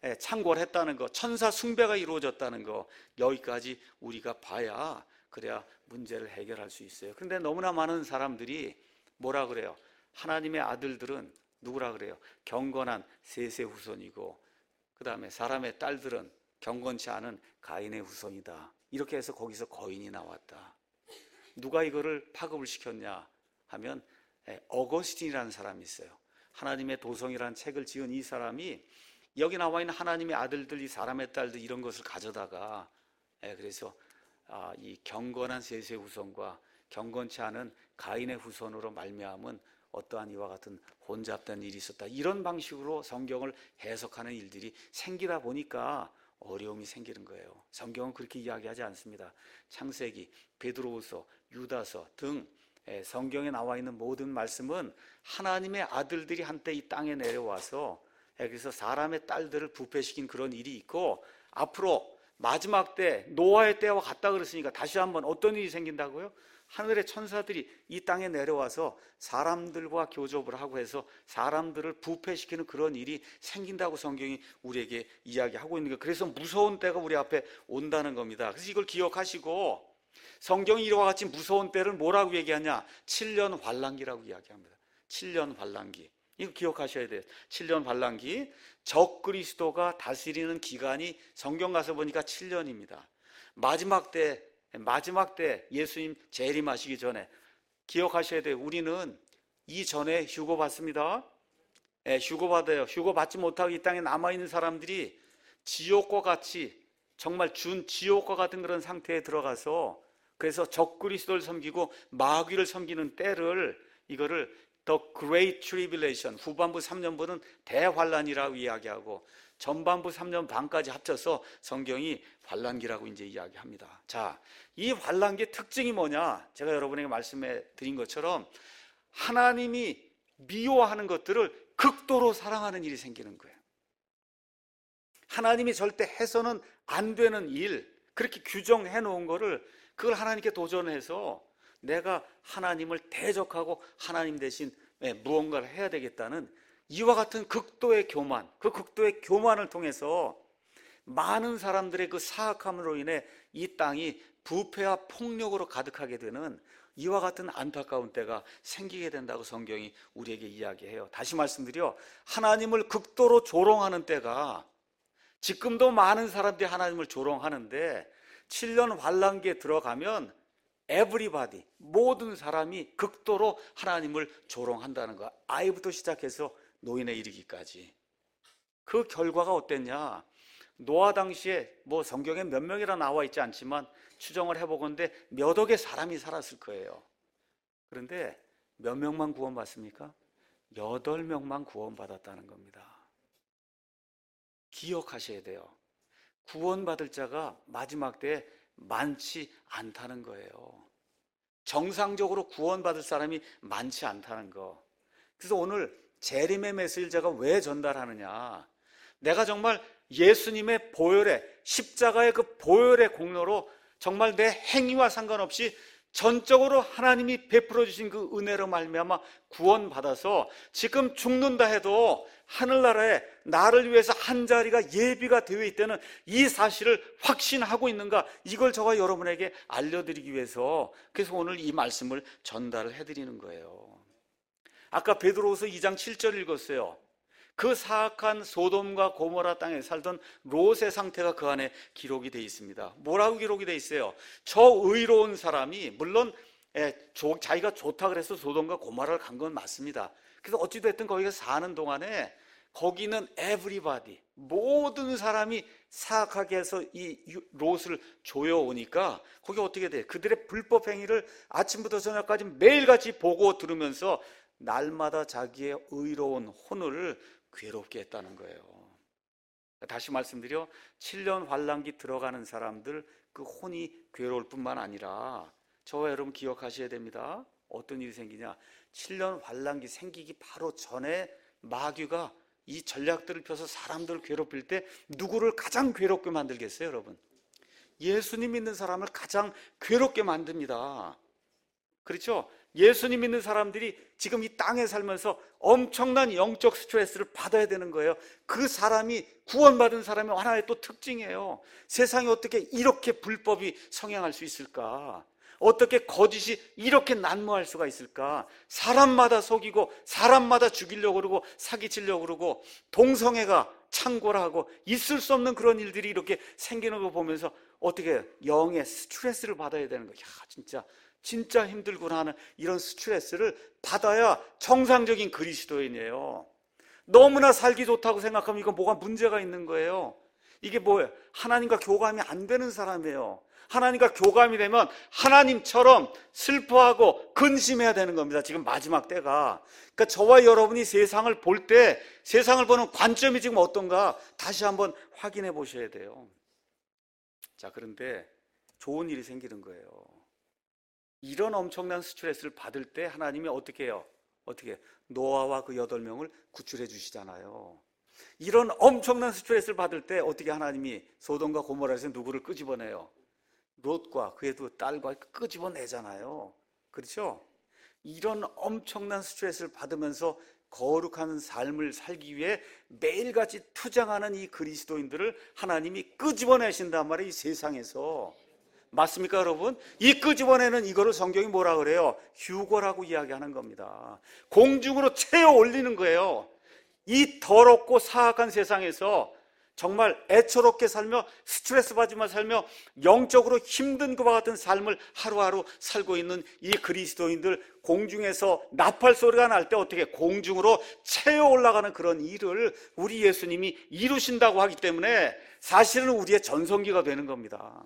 창궐했다는 거, 천사 숭배가 이루어졌다는 거, 여기까지 우리가 봐야 그래야 문제를 해결할 수 있어요. 그런데 너무나 많은 사람들이 뭐라 그래요? 하나님의 아들들은 누구라 그래요? 경건한 셋의 후손이고, 그 다음에 사람의 딸들은 경건치 않은 가인의 후손이다. 이렇게 해서 거기서 거인이 나왔다. 누가 이거를 파급을 시켰냐 하면 어거스틴이라는 사람이 있어요. 하나님의 도성이라는 책을 지은 이 사람이 여기 나와 있는 하나님의 아들들, 이 사람의 딸들 이런 것을 가져다가 그래서 이 경건한 셋의 후손과 경건치 않은 가인의 후손으로 말미암은 어떠한 이와 같은 혼잡된 일이 있었다, 이런 방식으로 성경을 해석하는 일들이 생기다 보니까 어려움이 생기는 거예요. 성경은 그렇게 이야기하지 않습니다. 창세기, 베드로후서, 유다서 등 성경에 나와 있는 모든 말씀은 하나님의 아들들이 한때 이 땅에 내려와서 그래서 사람의 딸들을 부패시킨 그런 일이 있고, 앞으로 마지막 때 노아의 때와 같다 그랬으니까 다시 한번 어떤 일이 생긴다고요? 하늘의 천사들이 이 땅에 내려와서 사람들과 교접을 하고 해서 사람들을 부패시키는 그런 일이 생긴다고 성경이 우리에게 이야기하고 있는 거예요. 그래서 무서운 때가 우리 앞에 온다는 겁니다. 그래서 이걸 기억하시고, 성경이 이와 같이 무서운 때를 뭐라고 얘기하냐? 칠 년 환란기라고 이야기합니다. 칠 년 환란기. 이거 기억하셔야 돼요. 칠 년 환란기. 적 그리스도가 다스리는 기간이 성경 가서 보니까 칠 년입니다. 마지막 때, 마지막 때 예수님 재림하시기 전에 기억하셔야 돼요. 우리는 이전에 휴거 받습니다. 예, 휴거 받아요. 휴거 받지 못하고 이 땅에 남아있는 사람들이 지옥과 같이, 정말 준 지옥과 같은 그런 상태에 들어가서, 그래서 적 그리스도를 섬기고 마귀를 섬기는 때를, 이거를 The Great Tribulation, 후반부 삼 년부는 대환란이라고 이야기하고 전반부 삼 년 반까지 합쳐서 성경이 환란기라고 이제 이야기합니다. 자, 이 환란기의 특징이 뭐냐? 제가 여러분에게 말씀해 드린 것처럼 하나님이 미워하는 것들을 극도로 사랑하는 일이 생기는 거예요. 하나님이 절대 해서는 안 되는 일, 그렇게 규정해 놓은 거를, 그걸 하나님께 도전해서 내가 하나님을 대적하고 하나님 대신 무언가를 해야 되겠다는 이와 같은 극도의 교만, 그 극도의 교만을 통해서 많은 사람들의 그 사악함으로 인해 이 땅이 부패와 폭력으로 가득하게 되는 이와 같은 안타까운 때가 생기게 된다고 성경이 우리에게 이야기해요. 다시 말씀드려, 하나님을 극도로 조롱하는 때가, 지금도 많은 사람들이 하나님을 조롱하는데 칠 년 환란기에 들어가면 everybody, 모든 사람이 극도로 하나님을 조롱한다는 거야. 아이부터 시작해서 노인에 이르기까지. 그 결과가 어땠냐? 노아 당시에 뭐 성경에 몇 명이라 나와 있지 않지만 추정을 해보건대 몇 억의 사람이 살았을 거예요. 그런데 몇 명만 구원받습니까? 여덟 명만 구원받았다는 겁니다. 기억하셔야 돼요. 구원받을 자가 마지막 때에 많지 않다는 거예요. 정상적으로 구원받을 사람이 많지 않다는 거. 그래서 오늘 재림의 메시지를 제가 왜 전달하느냐? 내가 정말 예수님의 보혈의, 십자가의 그 보혈의 공로로 정말 내 행위와 상관없이 전적으로 하나님이 베풀어 주신 그 은혜로 말미암아 구원받아서 지금 죽는다 해도 하늘나라에 나를 위해서 한 자리가 예비가 되어 있다는 이 사실을 확신하고 있는가, 이걸 저와 여러분에게 알려드리기 위해서 그래서 오늘 이 말씀을 전달을 해드리는 거예요. 아까 베드로후서 이 장 칠 절 읽었어요. 그 사악한 소돔과 고모라 땅에 살던 롯의 상태가 그 안에 기록이 되어 있습니다. 뭐라고 기록이 되어 있어요? 저 의로운 사람이, 물론 자기가 좋다 그래서 소돔과 고모라를 간 건 맞습니다. 그래서 어찌됐든 거기서 사는 동안에 거기는 everybody, 모든 사람이 사악하게 해서 이 롯을 조여오니까 거기 어떻게 돼? 그들의 불법 행위를 아침부터 저녁까지 매일같이 보고 들으면서 날마다 자기의 의로운 혼을 괴롭게 했다는 거예요. 다시 말씀드려, 칠 년 환란기 들어가는 사람들 그 혼이 괴로울 뿐만 아니라 저와 여러분 기억하셔야 됩니다. 어떤 일이 생기냐, 칠 년 환란기 생기기 바로 전에 마귀가 이 전략들을 펴서 사람들을 괴롭힐 때 누구를 가장 괴롭게 만들겠어요, 여러분? 예수님 믿는 사람을 가장 괴롭게 만듭니다. 그렇죠? 예수님 믿는 사람들이 지금 이 땅에 살면서 엄청난 영적 스트레스를 받아야 되는 거예요. 그 사람이, 구원받은 사람의 하나의 또 특징이에요. 세상에 어떻게 이렇게 불법이 성행할 수 있을까? 어떻게 거짓이 이렇게 난무할 수가 있을까? 사람마다 속이고 사람마다 죽이려고 그러고 사기치려고 그러고 동성애가 창궐하고 있을 수 없는 그런 일들이 이렇게 생기는 거 보면서 어떻게 영의 스트레스를 받아야 되는 거야. 야, 진짜 진짜 힘들구나 하는 이런 스트레스를 받아야 정상적인 그리스도인이에요. 너무나 살기 좋다고 생각하면 이건 뭐가 문제가 있는 거예요. 이게 뭐예요? 하나님과 교감이 안 되는 사람이에요. 하나님과 교감이 되면 하나님처럼 슬퍼하고 근심해야 되는 겁니다. 지금 마지막 때가. 그러니까 저와 여러분이 세상을 볼 때 세상을 보는 관점이 지금 어떤가 다시 한번 확인해 보셔야 돼요. 자, 그런데 좋은 일이 생기는 거예요. 이런 엄청난 스트레스를 받을 때 하나님이 어떻게 해요? 어떻게? 노아와 그 여덟 명을 구출해 주시잖아요. 이런 엄청난 스트레스를 받을 때 어떻게 하나님이 소돔과 고모라에서 누구를 끄집어내요? 롯과 그의 두 딸과 끄집어내잖아요. 그렇죠? 이런 엄청난 스트레스를 받으면서 거룩한 삶을 살기 위해 매일같이 투쟁하는 이 그리스도인들을 하나님이 끄집어내신단 말이에요. 이 세상에서. 맞습니까, 여러분? 이 끄집어내는 이거를 성경이 뭐라 그래요? 휴거라고 이야기하는 겁니다. 공중으로 채워 올리는 거예요. 이 더럽고 사악한 세상에서 정말 애처롭게 살며 스트레스 받지만 살며 영적으로 힘든 것과 같은 삶을 하루하루 살고 있는 이 그리스도인들, 공중에서 나팔 소리가 날 때 어떻게 공중으로 채워 올라가는 그런 일을 우리 예수님이 이루신다고 하기 때문에 사실은 우리의 전성기가 되는 겁니다.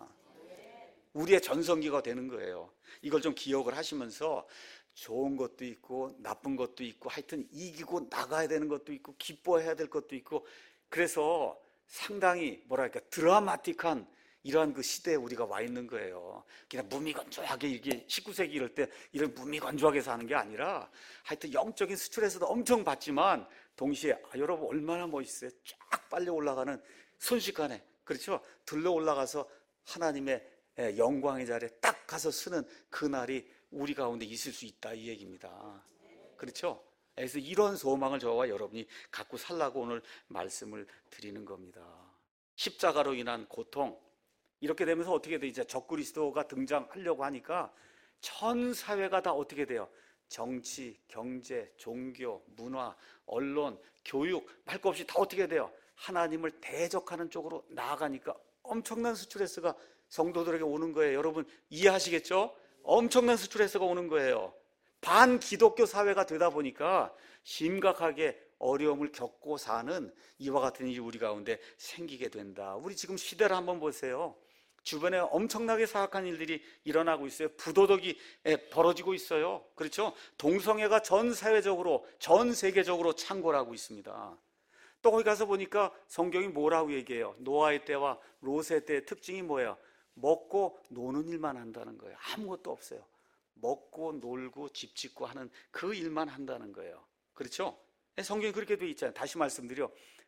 우리의 전성기가 되는 거예요. 이걸 좀 기억을 하시면서 좋은 것도 있고 나쁜 것도 있고 하여튼 이기고 나가야 되는 것도 있고 기뻐해야 될 것도 있고, 그래서 상당히 뭐랄까 드라마틱한 이러한 그 시대에 우리가 와 있는 거예요. 그냥 무미건조하게 이게 십구 세기 이럴 때 이런 무미건조하게 사는 게 아니라 하여튼 영적인 스트레스도 엄청 받지만 동시에 아, 여러분 얼마나 멋있어요. 쫙 빨리 올라가는 순식간에, 그렇죠? 들러 올라가서 하나님의 영광의 자리에 딱 가서 서는 그날이 우리 가운데 있을 수 있다, 이 얘기입니다. 그렇죠? 그래서 이런 소망을 저와 여러분이 갖고 살라고 오늘 말씀을 드리는 겁니다. 십자가로 인한 고통, 이렇게 되면서 어떻게 돼? 이제 적그리스도가 등장하려고 하니까 전 사회가 다 어떻게 돼요? 정치, 경제, 종교, 문화, 언론, 교육 말 것 없이 다 어떻게 돼요? 하나님을 대적하는 쪽으로 나아가니까 엄청난 스트레스가 성도들에게 오는 거예요. 여러분 이해하시겠죠? 엄청난 스트레스가 오는 거예요. 반기독교 사회가 되다 보니까 심각하게 어려움을 겪고 사는 이와 같은 일이 우리 가운데 생기게 된다. 우리 지금 시대를 한번 보세요. 주변에 엄청나게 사악한 일들이 일어나고 있어요. 부도덕이 벌어지고 있어요. 그렇죠? 동성애가 전 사회적으로, 전 세계적으로 창궐하고 있습니다. 또 거기 가서 보니까 성경이 뭐라고 얘기해요? 노아의 때와 롯의 때의 특징이 뭐예요? 먹고 노는 일만 한다는 거예요. 아무것도 없어요. 먹고 놀고 집 짓고 하는 그 일만 한다는 거예요. 그렇죠? 성경이 그렇게 돼 있잖아요. 다시 말씀드려,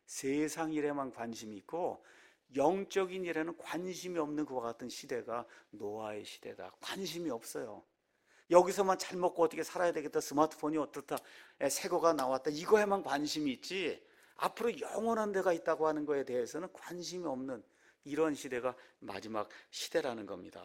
세상 일에만 관심이 있고 영적인 일에는 관심이 없는 그와 같은 시대가 노아의 시대다. 관심이 없어요. 여기서만 잘 먹고 어떻게 살아야 되겠다, 스마트폰이 어떻다, 새 거가 나왔다, 이거에만 관심이 있지 앞으로 영원한 데가 있다고 하는 거에 대해서는 관심이 없는 이런 시대가 마지막 시대라는 겁니다.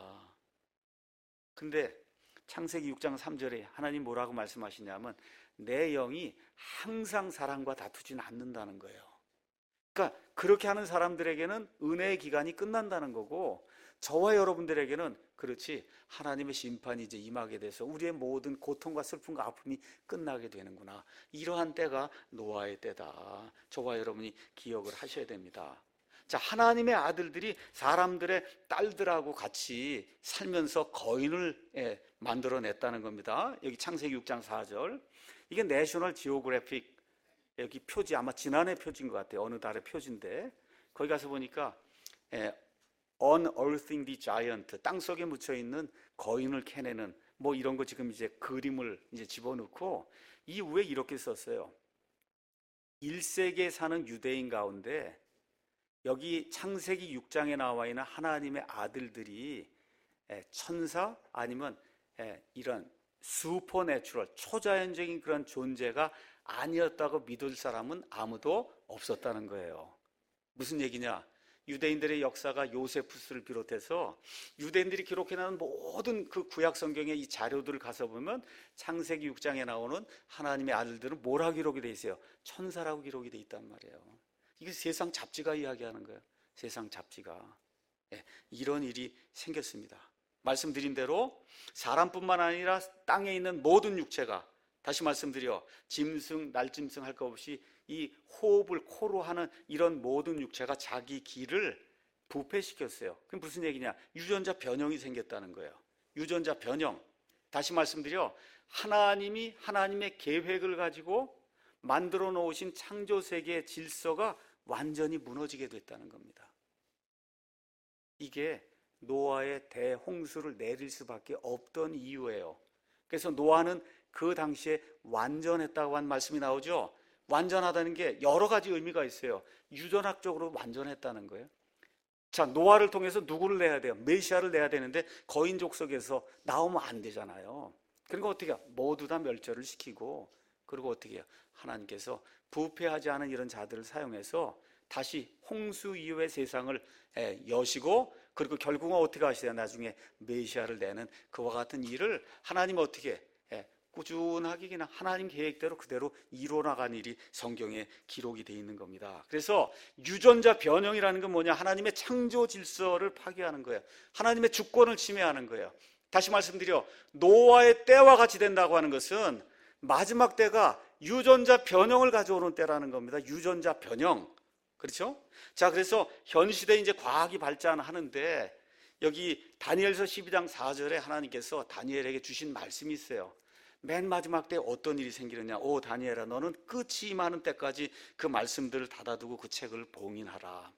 근데 창세기 육 장 삼 절에 하나님 뭐라고 말씀하시냐면 내 영이 항상 사람과 다투지는 않는다는 거예요. 그러니까 그렇게 하는 사람들에게는 은혜의 기간이 끝난다는 거고, 저와 여러분들에게는 그렇지 하나님의 심판이 이제 임하게 돼서 우리의 모든 고통과 슬픔과 아픔이 끝나게 되는구나, 이러한 때가 노아의 때다. 저와 여러분이 기억을 하셔야 됩니다. 자, 하나님의 아들들이 사람들의 딸들하고 같이 살면서 거인을 예, 만들어냈다는 겁니다. 여기 창세기 육 장 사 절, 이게 내셔널 지오그래픽 여기 표지, 아마 지난해 표지인 것 같아요. 어느 달의 표지인데 거기 가서 보니까 예, Unearthing the Giant, 땅속에 묻혀있는 거인을 캐내는 뭐 이런 거 지금 이제 그림을 이제 집어넣고 이 위에 이렇게 썼어요. 일 세기에 사는 유대인 가운데 여기 창세기 육 장에 나와 있는 하나님의 아들들이 천사 아니면 이런 슈퍼내추럴, 초자연적인 그런 존재가 아니었다고 믿을 사람은 아무도 없었다는 거예요. 무슨 얘기냐? 유대인들의 역사가 요세푸스를 비롯해서 유대인들이 기록해놓은 모든 그 구약 성경의 이 자료들을 가서 보면 창세기 육 장에 나오는 하나님의 아들들은 뭐라고 기록이 돼 있어요? 천사라고 기록이 돼 있단 말이에요. 이게 세상 잡지가 이야기하는 거예요. 세상 잡지가. 네, 이런 일이 생겼습니다. 말씀드린 대로 사람뿐만 아니라 땅에 있는 모든 육체가, 다시 말씀드려 짐승, 날짐승 할 것 없이 이 호흡을 코로 하는 이런 모든 육체가 자기 기를 부패시켰어요. 그게 무슨 얘기냐? 유전자 변형이 생겼다는 거예요. 유전자 변형. 다시 말씀드려 하나님이 하나님의 계획을 가지고 만들어 놓으신 창조 세계의 질서가 완전히 무너지게 됐다는 겁니다. 이게 노아의 대홍수를 내릴 수밖에 없던 이유예요. 그래서 노아는 그 당시에 완전했다고 한 말씀이 나오죠. 완전하다는 게 여러 가지 의미가 있어요. 유전학적으로 완전했다는 거예요. 자, 노아를 통해서 누구를 내야 돼요? 메시아를 내야 되는데 거인족 속에서 나오면 안 되잖아요. 그러니까 어떻게 해요? 모두 다 멸절을 시키고, 그리고 어떻게 해요? 하나님께서 부패하지 않은 이런 자들을 사용해서 다시 홍수 이후의 세상을 여시고, 그리고 결국은 어떻게 하시냐? 나중에 메시아를 내는 그와 같은 일을 하나님 어떻게 꾸준하게 그냥 하나님 계획대로 그대로 이루어나간 일이 성경에 기록이 되어 있는 겁니다. 그래서 유전자 변형이라는 건 뭐냐? 하나님의 창조 질서를 파괴하는 거예요. 하나님의 주권을 침해하는 거예요. 다시 말씀드려 노아의 때와 같이 된다고 하는 것은 마지막 때가 유전자 변형을 가져오는 때라는 겁니다. 유전자 변형. 그렇죠? 자, 그래서 현 시대에 이제 과학이 발전하는데 여기 다니엘서 십이 장 사 절에 하나님께서 다니엘에게 주신 말씀이 있어요. 맨 마지막 때 어떤 일이 생기느냐? 오 다니엘아, 너는 끝이 임하는 때까지 그 말씀들을 닫아두고 그 책을 봉인하라.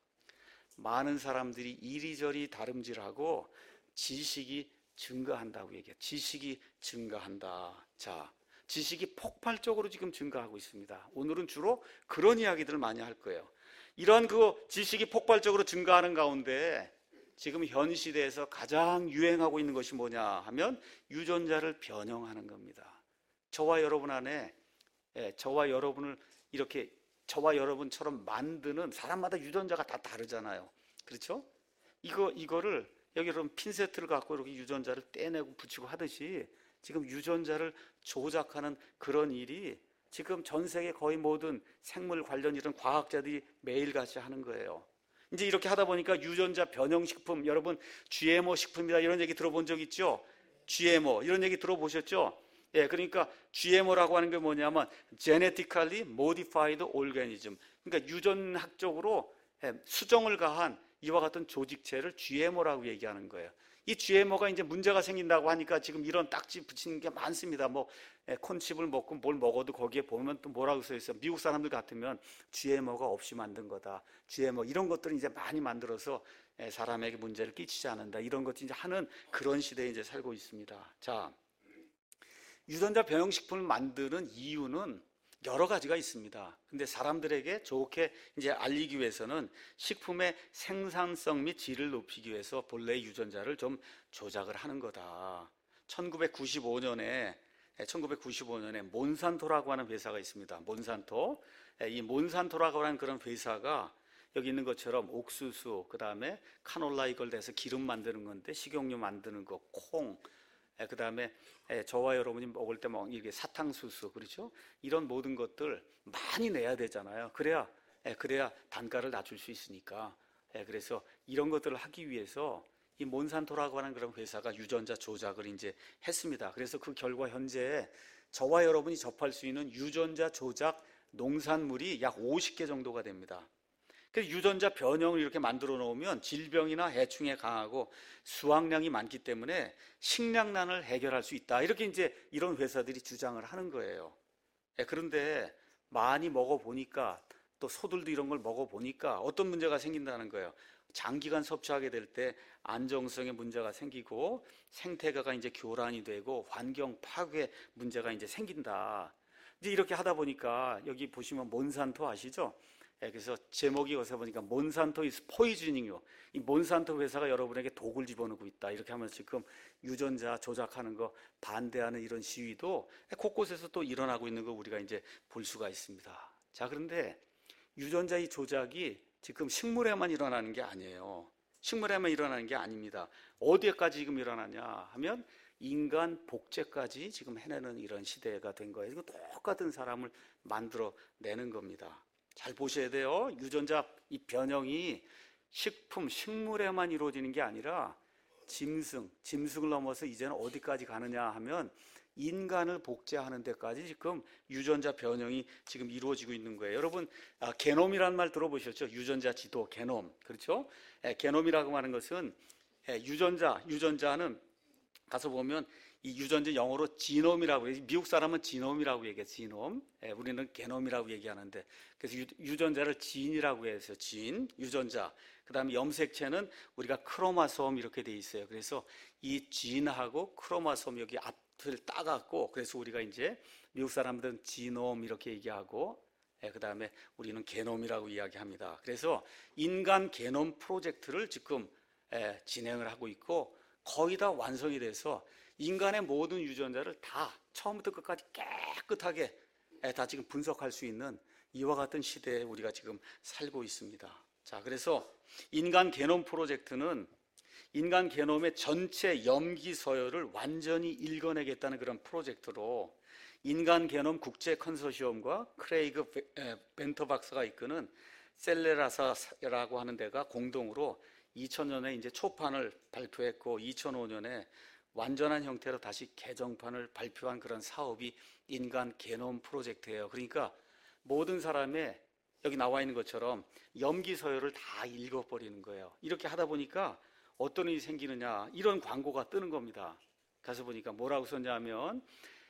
많은 사람들이 이리저리 다름질하고 지식이 증가한다고 얘기해요. 지식이 증가한다. 자, 지식이 폭발적으로 지금 증가하고 있습니다. 오늘은 주로 그런 이야기들을 많이 할 거예요. 이런 그 지식이 폭발적으로 증가하는 가운데 지금 현 시대에서 가장 유행하고 있는 것이 뭐냐 하면 유전자를 변형하는 겁니다. 저와 여러분 안에 예, 저와 여러분을 이렇게 저와 여러분처럼 만드는 사람마다 유전자가 다 다르잖아요. 그렇죠? 이거 이거를 여기 여러분 핀세트를 갖고 이렇게 유전자를 떼내고 붙이고 하듯이 지금 유전자를 조작하는 그런 일이 지금 전 세계 거의 모든 생물 관련 이런 과학자들이 매일같이 하는 거예요. 이제 이렇게 하다 보니까 유전자 변형 식품, 여러분 지엠오 식품이다 이런 얘기 들어본 적 있죠? 지엠오 이런 얘기 들어보셨죠? 예, 그러니까 지엠오라고 하는 게 뭐냐면 Genetically Modified Organism, 그러니까 유전학적으로 수정을 가한 이와 같은 조직체를 지엠오라고 얘기하는 거예요. 이 지엠오가 이제 문제가 생긴다고 하니까 지금 이런 딱지 붙이는 게 많습니다. 뭐 콘칩을 먹고 뭘 먹어도 거기에 보면 또 뭐라고 써 있어요. 미국 사람들 같으면 지엠오가 없이 만든 거다. 지엠오 이런 것들을 이제 많이 만들어서 사람에게 문제를 끼치지 않는다. 이런 것들 이제 하는 그런 시대에 이제 살고 있습니다. 자, 유전자 변형식품을 만드는 이유는 여러 가지가 있습니다. 근데 사람들에게 좋게 이제 알리기 위해서는 식품의 생산성 및 질을 높이기 위해서 본래의 유전자를 좀 조작을 하는 거다. 천구백구십오 년에 천구백구십오 년에 몬산토라고 하는 회사가 있습니다. 몬산토. 이 몬산토라고 하는 그런 회사가 여기 있는 것처럼 옥수수, 그 다음에 카놀라 이걸 대서 기름 만드는 건데 식용유 만드는 거, 콩, 그 다음에 저와 여러분이 먹을 때 먹는 이게 사탕수수, 그렇죠? 이런 모든 것들 많이 내야 되잖아요. 그래야 그래야 단가를 낮출 수 있으니까. 그래서 이런 것들을 하기 위해서 이 몬산토라고 하는 그런 회사가 유전자 조작을 이제 했습니다. 그래서 그 결과 현재 저와 여러분이 접할 수 있는 유전자 조작 농산물이 약 오십 개 정도가 됩니다. 그 유전자 변형을 이렇게 만들어 놓으면 질병이나 해충에 강하고 수확량이 많기 때문에 식량난을 해결할 수 있다. 이렇게 이제 이런 회사들이 주장을 하는 거예요. 그런데 많이 먹어보니까 또 소들도 이런 걸 먹어보니까 어떤 문제가 생긴다는 거예요. 장기간 섭취하게 될 때 안정성에 문제가 생기고 생태계가 이제 교란이 되고 환경 파괴 문제가 이제 생긴다. 이제 이렇게 하다 보니까 여기 보시면 몬산토 아시죠? 예, 그래서 제목이 어디서 보니까 몬산토 is poisoning you. 이 몬산토 회사가 여러분에게 독을 집어넣고 있다. 이렇게 하면서 지금 유전자 조작하는 거 반대하는 이런 시위도 곳곳에서 또 일어나고 있는 거 우리가 이제 볼 수가 있습니다. 자, 그런데 유전자 이 조작이 지금 식물에만 일어나는 게 아니에요. 식물에만 일어나는 게 아닙니다. 어디에까지 지금 일어나냐 하면 인간 복제까지 지금 해내는 이런 시대가 된 거예요. 이거 똑같은 사람을 만들어내는 겁니다. 잘 보셔야 돼요. 유전자 이 변형이 식품, 식물에만 이루어지는 게 아니라 짐승, 짐승을 넘어서 이제는 어디까지 가느냐 하면 인간을 복제하는 데까지 지금 유전자 변형이 지금 이루어지고 있는 거예요. 여러분, 아, 게놈이라는 말 들어보셨죠? 유전자 지도, 게놈. 그렇죠? 에, 게놈이라고 하는 것은 에, 유전자, 유전자는 가서 보면 이 유전자 영어로 지놈이라고 해요. 미국 사람은 지놈이라고 얘기해요. 지놈. 예, 우리는 게놈이라고 얘기하는데 그래서 유, 유전자를 진이라고 해서 진, 유전자. 그 다음에 염색체는 우리가 크로마솜 이렇게 돼 있어요. 그래서 이 진하고 크로마솜 여기 앞을 따갖고 그래서 우리가 이제 미국 사람들은 지놈 이렇게 얘기하고 예, 그 다음에 우리는 게놈이라고 이야기합니다. 그래서 인간 게놈 프로젝트를 지금 예, 진행을 하고 있고 거의 다 완성이 돼서 인간의 모든 유전자를 다 처음부터 끝까지 깨끗하게 다 지금 분석할 수 있는 이와 같은 시대에 우리가 지금 살고 있습니다. 자, 그래서 인간 게놈 프로젝트는 인간 게놈의 전체 염기 서열을 완전히 읽어내겠다는 그런 프로젝트로 인간 게놈 국제 컨소시엄과 크레이그 벤터 박사가 이끄는 셀레라사라고 하는 데가 공동으로 이천 년에 이제 초판을 발표했고 이천오 년에 완전한 형태로 다시 개정판을 발표한 그런 사업이 인간 게놈 프로젝트예요. 그러니까 모든 사람의 여기 나와 있는 것처럼 염기 서열을 다 읽어버리는 거예요. 이렇게 하다 보니까 어떤 일이 생기느냐 이런 광고가 뜨는 겁니다. 가서 보니까 뭐라고 썼냐면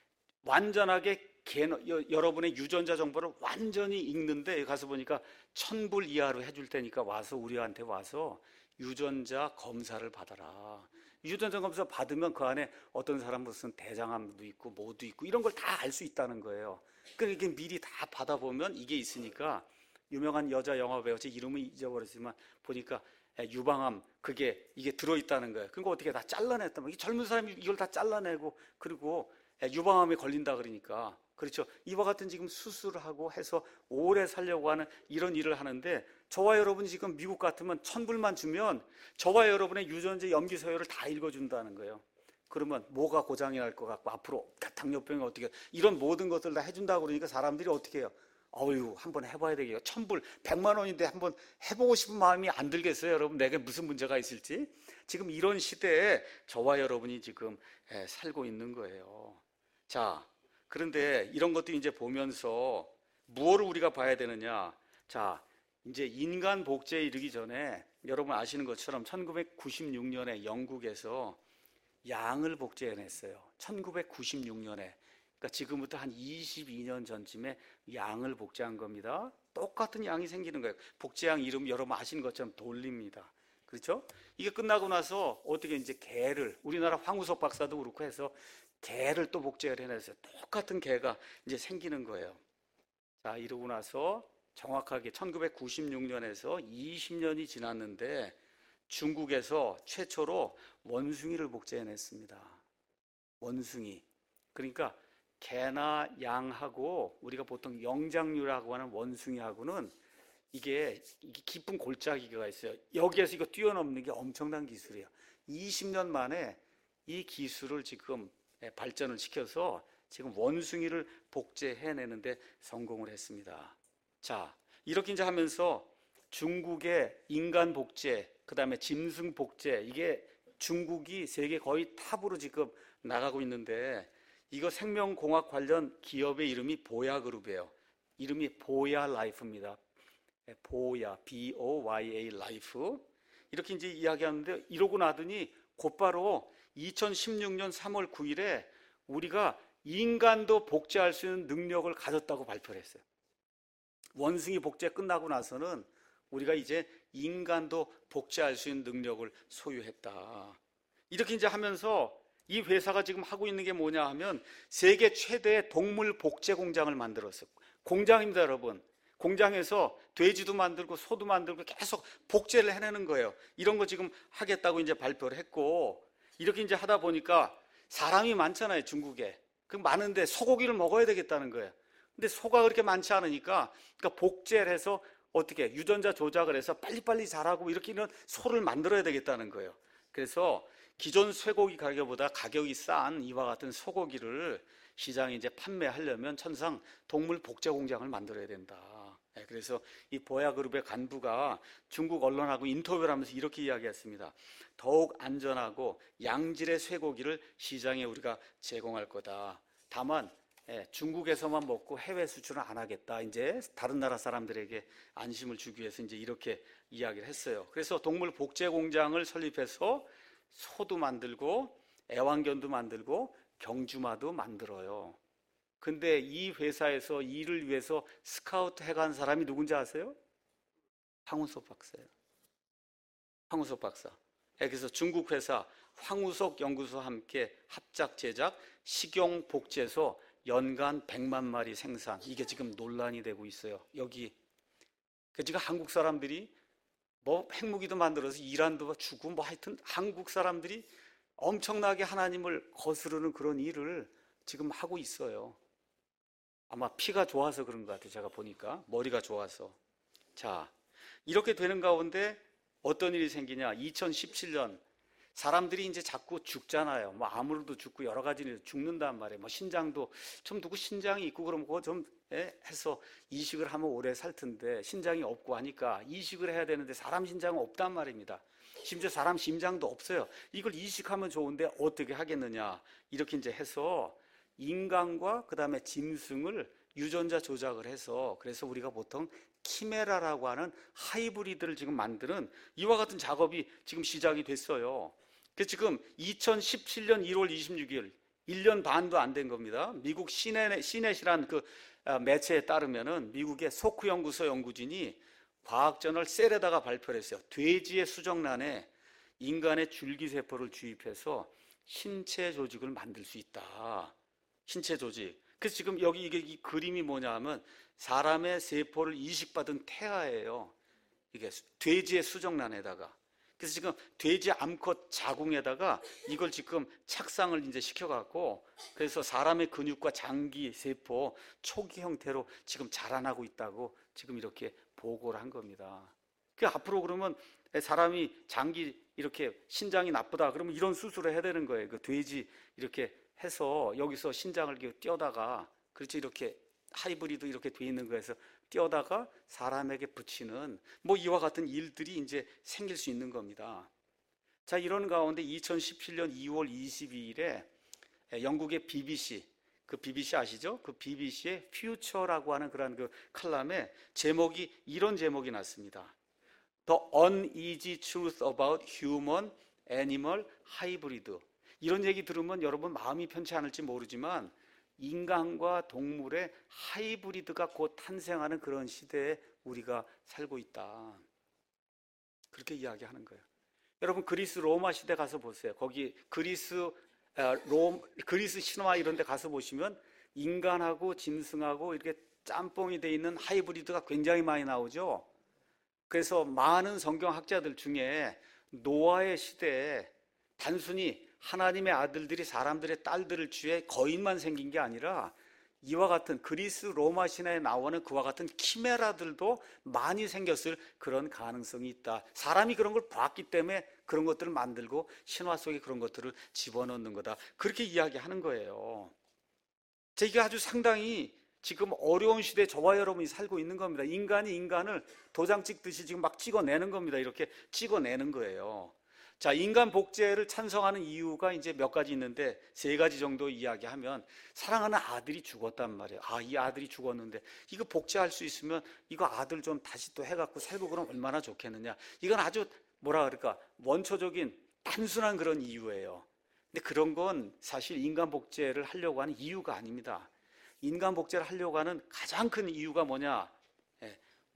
완전하게 게노, 여, 여러분의 유전자 정보를 완전히 읽는데 가서 보니까 천 불 이하로 해줄 테니까 와서 우리한테 와서 유전자 검사를 받아라. 유전자 검사 받으면 그 안에 어떤 사람 무슨 대장암도 있고 뭐도 있고 이런 걸 다 알 수 있다는 거예요. 그러니까 이게 미리 다 받아보면 이게 있으니까 유명한 여자 영화 배우 제 이름은 잊어버렸지만 보니까 유방암 그게 이게 들어있다는 거예요. 그러니까 어떻게 다 잘라냈단 말이에요. 젊은 사람이 이걸 다 잘라내고 그리고 유방암에 걸린다 그러니까 그렇죠. 이와 같은 지금 수술을 하고 해서 오래 살려고 하는 이런 일을 하는데 저와 여러분이 지금 미국 같으면 천 불만 주면 저와 여러분의 유전자 염기 서열을 다 읽어준다는 거예요. 그러면 뭐가 고장이 날 것 같고 앞으로 당뇨병이 어떻게 이런 모든 것들 다 해준다고 그러니까 사람들이 어떻게 해요? 어휴 한번 해봐야 되겠어요. 천 불, 백만 원인데 한번 해보고 싶은 마음이 안 들겠어요. 여러분 내게 무슨 문제가 있을지. 지금 이런 시대에 저와 여러분이 지금 살고 있는 거예요. 자, 그런데 이런 것도 이제 보면서 무엇을 우리가 봐야 되느냐. 자, 이제 인간 복제에 이르기 전에 여러분 아시는 것처럼 천구백구십육 년에 영국에서 양을 복제해냈어요. 천구백구십육 년에. 그러니까 지금부터 한 이십이 년 전쯤에 양을 복제한 겁니다. 똑같은 양이 생기는 거예요. 복제양 이름 여러분 아시는 것처럼 돌립니다. 그렇죠? 이게 끝나고 나서 어떻게 이제 개를 우리나라 황우석 박사도 그렇고 해서 개를 또 복제를 해냈어요. 똑같은 개가 이제 생기는 거예요. 자, 이러고 나서 정확하게 천구백구십육 년에서 이십 년이 지났는데 중국에서 최초로 원숭이를 복제해냈습니다. 원숭이. 그러니까 개나 양하고 우리가 보통 영장류라고 하는 원숭이하고는 이게, 이게 깊은 골짜기가 있어요. 여기에서 이거 뛰어넘는 게 엄청난 기술이에요. 이십 년 만에 이 기술을 지금 발전을 시켜서 지금 원숭이를 복제해내는데 성공을 했습니다. 자, 이렇게 이제 하면서 중국의 인간 복제, 그 다음에 짐승 복제, 이게 중국이 세계 거의 탑으로 지금 나가고 있는데, 이거 생명공학 관련 기업의 이름이 보야그룹이에요. 이름이 보야 라이프입니다. 보야, 비 오 와이 에이 라이프. 이렇게 이제 이야기하는데, 이러고 나더니 곧바로 이천십육 년 삼월 구일에 우리가 인간도 복제할 수 있는 능력을 가졌다고 발표를 했어요. 원숭이 복제 끝나고 나서는 우리가 이제 인간도 복제할 수 있는 능력을 소유했다. 이렇게 이제 하면서 이 회사가 지금 하고 있는 게 뭐냐 하면 세계 최대의 동물 복제 공장을 만들었어요. 공장입니다, 여러분. 공장에서 돼지도 만들고 소도 만들고 계속 복제를 해내는 거예요. 이런 거 지금 하겠다고 이제 발표를 했고, 이렇게 이제 하다 보니까 사람이 많잖아요, 중국에. 그 많은데 소고기를 먹어야 되겠다는 거예요. 근데 소가 그렇게 많지 않으니까, 그러니까 복제를 해서 어떻게 유전자 조작을 해서 빨리빨리 자라고 이렇게 이런 소를 만들어야 되겠다는 거예요. 그래서 기존 쇠고기 가격보다 가격이 싼 이와 같은 소고기를 시장에 이제 판매하려면 천상 동물 복제 공장을 만들어야 된다. 그래서 이 보야그룹의 간부가 중국 언론하고 인터뷰를 하면서 이렇게 이야기했습니다. 더욱 안전하고 양질의 쇠고기를 시장에 우리가 제공할 거다. 다만 중국에서만 먹고 해외 수출은 안 하겠다. 이제 다른 나라 사람들에게 안심을 주기 위해서 이제 이렇게 이야기를 했어요. 그래서 동물 복제 공장을 설립해서 소도 만들고 애완견도 만들고 경주마도 만들어요. 근데 이 회사에서 일을 위해서 스카우트 해간 사람이 누군지 아세요? 황우석 박사예요. 황우석 박사. 그래서 중국 회사 황우석 연구소와 함께 합작 제작 식용 복제소 연간 백만 마리 생산. 이게 지금 논란이 되고 있어요. 여기 지금 한국 사람들이 뭐 핵무기도 만들어서 이란도 주고 뭐 하여튼 한국 사람들이 엄청나게 하나님을 거스르는 그런 일을 지금 하고 있어요. 아마 피가 좋아서 그런 것 같아요. 제가 보니까 머리가 좋아서. 자, 이렇게 되는 가운데 어떤 일이 생기냐? 이천십칠 년 사람들이 이제 자꾸 죽잖아요. 뭐 암으로도 죽고 여러 가지 일 죽는단 말이에요. 뭐 신장도 좀 누구 신장이 있고 그러면 그거 좀 해서 이식을 하면 오래 살 텐데 신장이 없고 하니까 이식을 해야 되는데 사람 신장은 없단 말입니다. 심지어 사람 심장도 없어요. 이걸 이식하면 좋은데 어떻게 하겠느냐? 이렇게 이제 해서 인간과 그 다음에 짐승을 유전자 조작을 해서 그래서 우리가 보통 키메라라고 하는 하이브리드를 지금 만드는 이와 같은 작업이 지금 시작이 됐어요. 그래서 지금 이천십칠 년 일월 이십육일 일 년 반도 안 된 겁니다. 미국 시넷, 시넷이란 그 매체에 따르면은 미국의 소크 연구소 연구진이 과학저널 셀에다가 발표를 했어요. 돼지의 수정란에 인간의 줄기세포를 주입해서 신체 조직을 만들 수 있다. 신체 조직. 그래서 지금 여기 이게 이 그림이 뭐냐 하면 사람의 세포를 이식받은 태아예요. 이게 돼지의 수정란에다가. 그래서 지금 돼지 암컷 자궁에다가 이걸 지금 착상을 이제 시켜갖고 그래서 사람의 근육과 장기 세포 초기 형태로 지금 자라나고 있다고 지금 이렇게 보고를 한 겁니다. 그 앞으로 그러면 사람이 장기 이렇게 신장이 나쁘다 그러면 이런 수술을 해야 되는 거예요. 그 돼지 이렇게 해서 여기서 신장을 떼어다가 그렇죠 이렇게 하이브리드 이렇게 돼 있는 거에서 떼어다가 사람에게 붙이는 뭐 이와 같은 일들이 이제 생길 수 있는 겁니다. 자, 이런 가운데 이천십칠 년 이월 이십이일에 영국의 비비씨 그 비비씨 아시죠? 그 비비씨의 퓨처라고 하는 그런 그 칼럼에 제목이 이런 제목이 났습니다. The Uneasy Truth About Human Animal Hybrid. 이런 얘기 들으면 여러분 마음이 편치 않을지 모르지만 인간과 동물의 하이브리드가 곧 탄생하는 그런 시대에 우리가 살고 있다. 그렇게 이야기하는 거예요. 여러분 그리스 로마 시대 가서 보세요. 거기 그리스 롬 그리스 신화 이런 데 가서 보시면 인간하고 짐승하고 이렇게 짬뽕이 돼 있는 하이브리드가 굉장히 많이 나오죠. 그래서 많은 성경학자들 중에 노아의 시대에 단순히 하나님의 아들들이 사람들의 딸들을 취해 거인만 생긴 게 아니라 이와 같은 그리스 로마 신화에 나오는 그와 같은 키메라들도 많이 생겼을 그런 가능성이 있다. 사람이 그런 걸 봤기 때문에 그런 것들을 만들고 신화 속에 그런 것들을 집어넣는 거다. 그렇게 이야기하는 거예요. 이게 아주 상당히 지금 어려운 시대에 저와 여러분이 살고 있는 겁니다. 인간이 인간을 도장 찍듯이 지금 막 찍어내는 겁니다. 이렇게 찍어내는 거예요. 자, 인간 복제를 찬성하는 이유가 이제 몇 가지 있는데 세 가지 정도 이야기하면, 사랑하는 아들이 죽었단 말이에요. 아, 이 아들이 죽었는데 이거 복제할 수 있으면 이거 아들 좀 다시 또 해갖고 살고 그러면 얼마나 좋겠느냐. 이건 아주 뭐라 그럴까, 원초적인 단순한 그런 이유예요. 근데 그런 건 사실 인간 복제를 하려고 하는 이유가 아닙니다. 인간 복제를 하려고 하는 가장 큰 이유가 뭐냐? 예,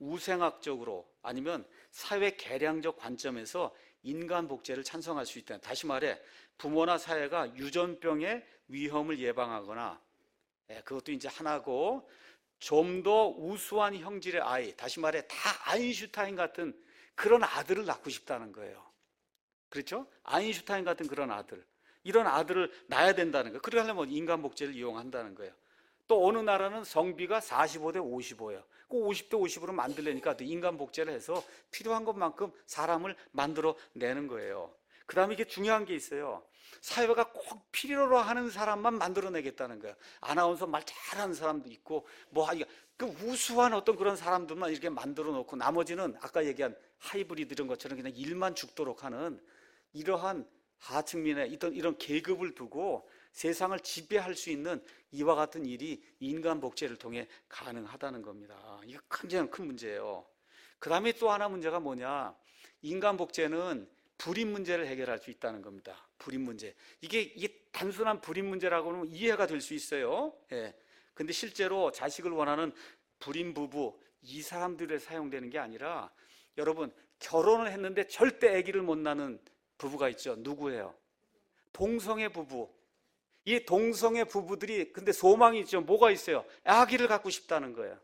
우생학적으로 아니면 사회 개량적 관점에서 인간 복제를 찬성할 수 있다. 다시 말해, 부모나 사회가 유전병의 위험을 예방하거나, 예, 그것도 이제 하나고, 좀 더 우수한 형질의 아이, 다시 말해 다 아인슈타인 같은 그런 아들을 낳고 싶다는 거예요. 그렇죠? 아인슈타인 같은 그런 아들, 이런 아들을 낳아야 된다는 거예요. 그러려면 인간 복제를 이용한다는 거예요. 또 어느 나라는 성비가 사십오 대 오십오예요. 그 오십 대 오십으로 만들려니까 인간 복제를 해서 필요한 것만큼 사람을 만들어내는 거예요. 그 다음에 이게 중요한 게 있어요. 사회가 꼭 필요로 하는 사람만 만들어내겠다는 거예요. 아나운서 말 잘하는 사람도 있고, 뭐, 그 우수한 어떤 그런 사람들만 이렇게 만들어 놓고 나머지는 아까 얘기한 하이브리드 이런 것처럼 그냥 일만 죽도록 하는 이러한 하층민의 이런, 이런 계급을 두고 세상을 지배할 수 있는 이와 같은 일이 인간 복제를 통해 가능하다는 겁니다. 이거 굉장히 큰 문제예요. 그 다음에 또 하나 문제가 뭐냐, 인간 복제는 불임 문제를 해결할 수 있다는 겁니다. 불임 문제. 이게, 이게 단순한 불임 문제라고 하면 이해가 될 수 있어요. 예. 근데 실제로 자식을 원하는 불임 부부, 이 사람들에 사용되는 게 아니라, 여러분, 결혼을 했는데 절대 아기를 못 낳는 부부가 있죠. 누구예요? 동성애 부부. 이 동성애 부부들이 근데 소망이 있죠. 뭐가 있어요? 아기를 갖고 싶다는 거예요.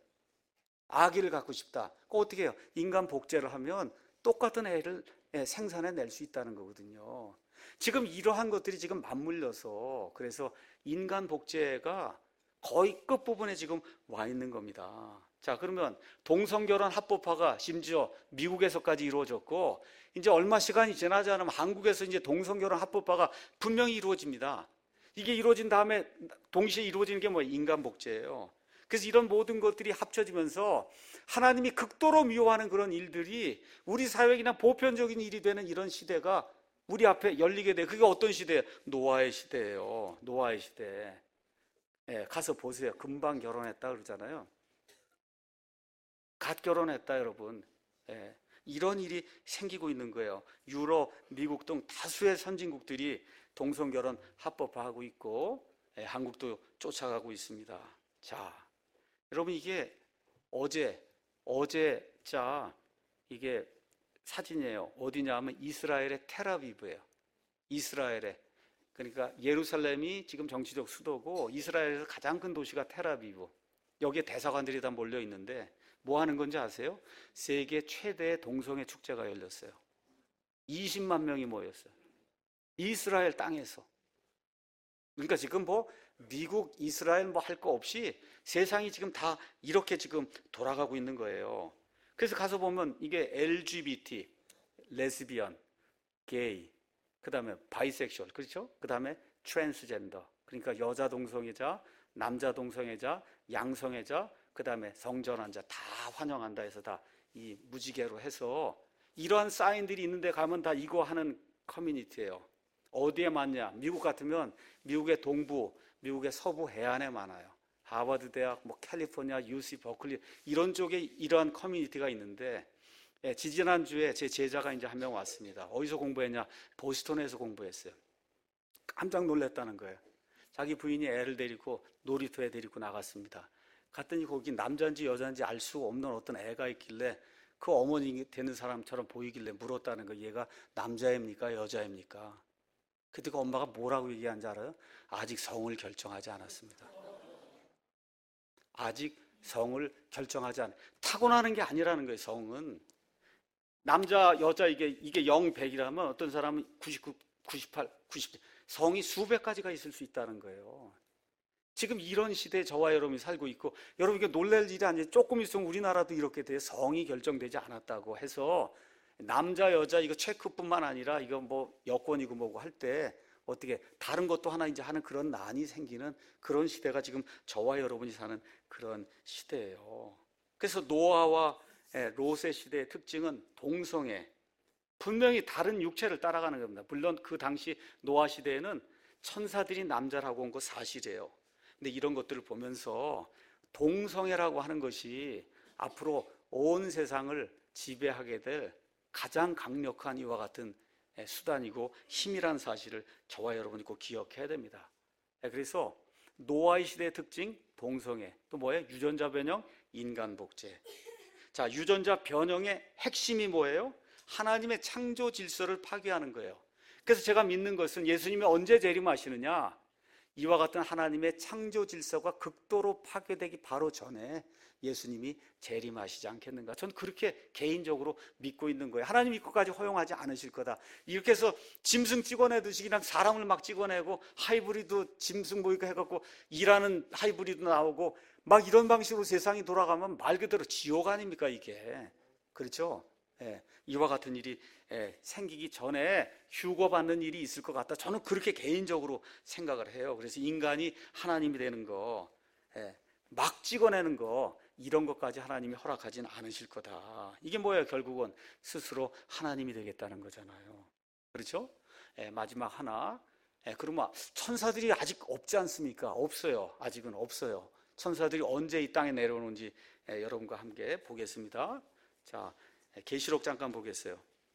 아기를 갖고 싶다. 그 어떻게 해요? 인간 복제를 하면 똑같은 애를 생산해낼 수 있다는 거거든요. 지금 이러한 것들이 지금 맞물려서, 그래서 인간 복제가 거의 끝부분에 지금 와 있는 겁니다. 자, 그러면 동성결혼 합법화가 심지어 미국에서까지 이루어졌고, 이제 얼마 시간이 지나지 않으면 한국에서 이제 동성결혼 합법화가 분명히 이루어집니다. 이게 이루어진 다음에 동시에 이루어지는 게 뭐 인간 복제예요. 그래서 이런 모든 것들이 합쳐지면서 하나님이 극도로 미워하는 그런 일들이 우리 사회에 그냥 보편적인 일이 되는 이런 시대가 우리 앞에 열리게 돼. 그게 어떤 시대예요? 노아의 시대예요. 노아의 시대. 예, 가서 보세요. 금방 결혼했다 그러잖아요. 갓 결혼했다, 여러분. 예, 이런 일이 생기고 있는 거예요. 유럽, 미국 등 다수의 선진국들이 동성결혼 합법화하고 있고, 예, 한국도 쫓아가고 있습니다. 자, 여러분, 이게 어제 어제 자 이게 사진이에요. 어디냐 하면 이스라엘의 텔아비브예요. 이스라엘에, 그러니까 예루살렘이 지금 정치적 수도고 이스라엘에서 가장 큰 도시가 텔아비브. 여기에 대사관들이 다 몰려 있는데 뭐 하는 건지 아세요? 세계 최대의 동성애 축제가 열렸어요. 이십만 명이 모였어요. 이스라엘 땅에서. 그러니까 지금 뭐 미국, 이스라엘 뭐 할 거 없이 세상이 지금 다 이렇게 지금 돌아가고 있는 거예요. 그래서 가서 보면 이게 엘지비티, 레즈비언, 게이, 그 다음에 바이섹슈얼, 그렇죠? 그 다음에 트랜스젠더, 그러니까 여자 동성애자, 남자 동성애자, 양성애자, 그 다음에 성전환자 다 환영한다 해서 다 이 무지개로 해서 이러한 사인들이 있는데 가면 다 이거 하는 커뮤니티예요. 어디에 많냐? 미국 같으면 미국의 동부, 미국의 서부 해안에 많아요. 하버드 대학, 뭐 캘리포니아, 유씨 버클리 이런 쪽에 이러한 커뮤니티가 있는데, 예, 지지난주에 제 제자가 이제 한 명 왔습니다. 어디서 공부했냐? 보스턴에서 공부했어요. 깜짝 놀랐다는 거예요. 자기 부인이 애를 데리고 놀이터에 데리고 나갔습니다. 갔더니 거기 남자인지 여자인지 알 수 없는 어떤 애가 있길래 그 어머니 되는 사람처럼 보이길래 물었다는 거예요. 얘가 남자입니까? 여자입니까? 그때 그 엄마가 뭐라고 얘기한지 알아요? 아직 성을 결정하지 않았습니다. 아직 성을 결정하지 않아요. 타고나는 게 아니라는 거예요. 성은 남자 여자 이게 이게 영, 백이라면 어떤 사람은 구십구, 구십팔, 구십 성이 수백 가지가 있을 수 있다는 거예요. 지금 이런 시대에 저와 여러분이 살고 있고, 여러분 이게 놀랄 일이 아니에요. 조금 있으면 우리나라도 이렇게 돼요. 성이 결정되지 않았다고 해서 남자 여자 이거 체크뿐만 아니라 이거 뭐 여권이고 뭐고 할 때 어떻게 다른 것도 하나 이제 하는 그런 난이 생기는 그런 시대가 지금 저와 여러분이 사는 그런 시대예요. 그래서 노아와 롯의 시대의 특징은 동성애, 분명히 다른 육체를 따라가는 겁니다. 물론 그 당시 노아 시대에는 천사들이 남자라고 온 거 사실이에요. 근데 이런 것들을 보면서 동성애라고 하는 것이 앞으로 온 세상을 지배하게 될 가장 강력한 이와 같은 수단이고 힘이라는 사실을 저와 여러분이 꼭 기억해야 됩니다. 그래서 노아의 시대의 특징 동성애, 또 뭐예요? 유전자 변형, 인간 복제. 자, 유전자 변형의 핵심이 뭐예요? 하나님의 창조 질서를 파괴하는 거예요. 그래서 제가 믿는 것은 예수님이 언제 재림하시느냐? 이와 같은 하나님의 창조 질서가 극도로 파괴되기 바로 전에 예수님이 재림하시지 않겠는가? 전 그렇게 개인적으로 믿고 있는 거예요. 하나님 이것까지 허용하지 않으실 거다. 이렇게 해서 짐승 찍어내듯이 그냥 사람을 막 찍어내고 하이브리드 짐승 뭐 이렇게 해갖고 일하는 하이브리드 나오고 막 이런 방식으로 세상이 돌아가면 말 그대로 지옥 아닙니까 이게? 그렇죠? 예, 이와 같은 일이 예, 생기기 전에 휴거받는 일이 있을 것 같다. 저는 그렇게 개인적으로 생각을 해요. 그래서 인간이 하나님이 되는 거, 예, 막 찍어내는 거, 이런 것까지 하나님이 허락하진 않으실 거다. 이게 뭐예요? 결국은 스스로 하나님이 되겠다는 거잖아요. 그렇죠? 예, 마지막 하나. 예, 그러면 천사들이 아직 없지 않습니까? 없어요. 아직은 없어요. 천사들이 언제 이 땅에 내려오는지 예, 여러분과 함께 보겠습니다. 자, 계시록 잠깐 보겠어요.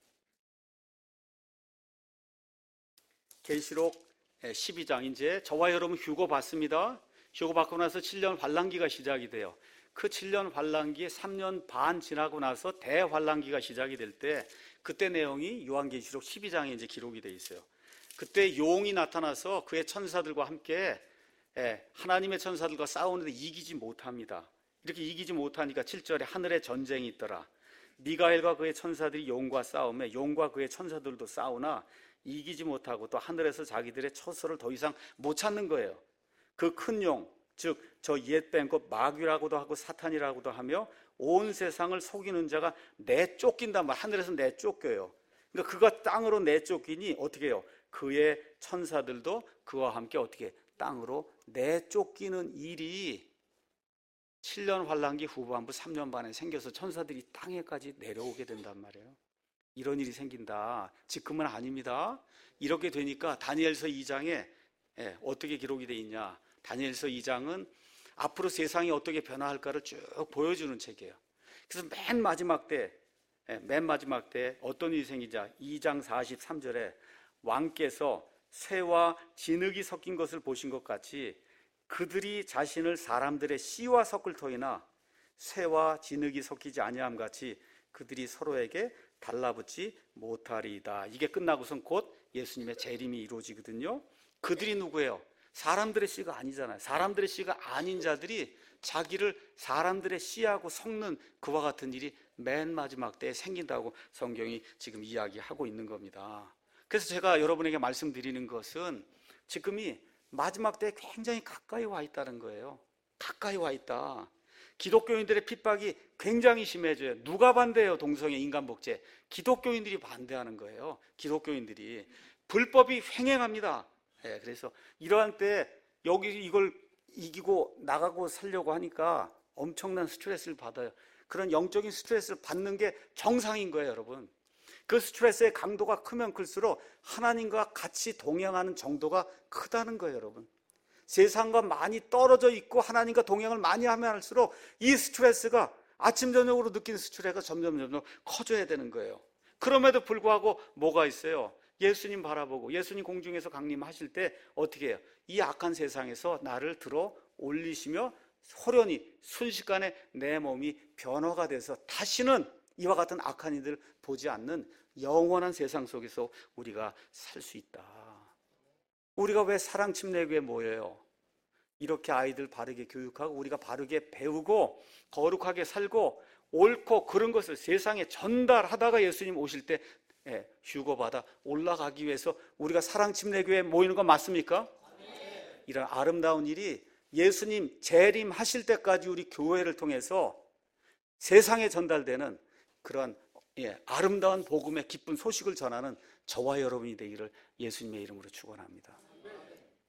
계시록 십이 장, 이제 저와 여러분 휴거 받습니다. 휴거 받고 나서 칠 년 환란기가 시작이 돼요. 그 칠 년 환란기에 삼 년 반 지나고 나서 대환란기가 시작이 될 때, 그때 내용이 요한계시록 십이 장에 이제 기록이 돼 있어요. 그때 용이 나타나서 그의 천사들과 함께 하나님의 천사들과 싸우는데 이기지 못합니다. 이렇게 이기지 못하니까 칠 절에 하늘에 전쟁이 있더라. 미가엘과 그의 천사들이 용과 싸우며 용과 그의 천사들도 싸우나 이기지 못하고 또 하늘에서 자기들의 처소를 더 이상 못 찾는 거예요. 그 큰 용, 즉 저 옛 뺀 것 마귀라고도 하고 사탄이라고도 하며 온 세상을 속이는 자가 내쫓긴단 말, 하늘에서 내쫓겨요. 그러니까 그가 땅으로 내쫓기니 어떻게 해요? 그의 천사들도 그와 함께 어떻게 땅으로 내쫓기는 일이 칠 년 환란기 후반부 삼 년 반에 생겨서 천사들이 땅에까지 내려오게 된단 말이에요. 이런 일이 생긴다. 지금은 아닙니다. 이렇게 되니까 다니엘서 이 장에 예, 어떻게 기록이 되어 있냐? 다니엘서 이 장은 앞으로 세상이 어떻게 변화할까를 쭉 보여주는 책이에요. 그래서 맨 마지막 때, 예, 맨 마지막 때 어떤 일이 생기자 이 장 사십삼 절에 왕께서 새와 진흙이 섞인 것을 보신 것 같이 그들이 자신을 사람들의 씨와 섞을 터이나 새와 진흙이 섞이지 아니함 같이 그들이 서로에게 달라붙지 못하리이다. 이게 끝나고선 곧 예수님의 재림이 이루어지거든요. 그들이 누구예요? 사람들의 씨가 아니잖아요. 사람들의 씨가 아닌 자들이 자기를 사람들의 씨하고 섞는 그와 같은 일이 맨 마지막 때에 생긴다고 성경이 지금 이야기하고 있는 겁니다. 그래서 제가 여러분에게 말씀드리는 것은 지금이 마지막 때에 굉장히 가까이 와 있다는 거예요. 가까이 와 있다. 기독교인들의 핍박이 굉장히 심해져요. 누가 반대해요? 동성애, 인간복제. 기독교인들이 반대하는 거예요. 기독교인들이 불법이 횡행합니다. 네, 그래서 이러한 때 여기 이걸 이기고 나가고 살려고 하니까 엄청난 스트레스를 받아요. 그런 영적인 스트레스를 받는 게 정상인 거예요, 여러분. 그 스트레스의 강도가 크면 클수록 하나님과 같이 동행하는 정도가 크다는 거예요, 여러분. 세상과 많이 떨어져 있고 하나님과 동행을 많이 하면 할수록 이 스트레스가 아침 저녁으로 느끼는 스트레스가 점점 점점 커져야 되는 거예요. 그럼에도 불구하고 뭐가 있어요? 예수님 바라보고 예수님 공중에서 강림하실 때 어떻게 해요? 이 악한 세상에서 나를 들어 올리시며 호련히 순식간에 내 몸이 변화가 돼서 다시는 이와 같은 악한 이들 보지 않는 영원한 세상 속에서 우리가 살 수 있다. 우리가 왜 사랑 침례교회 모여요? 이렇게 아이들 바르게 교육하고 우리가 바르게 배우고 거룩하게 살고 옳고 그런 것을 세상에 전달하다가 예수님 오실 때 예, 휴거받아 올라가기 위해서 우리가 사랑침례교회에 모이는 거 맞습니까? 네. 이런 아름다운 일이 예수님 재림하실 때까지 우리 교회를 통해서 세상에 전달되는 그런 예, 아름다운 복음의 기쁜 소식을 전하는 저와 여러분이 되기를 예수님의 이름으로 축원합니다.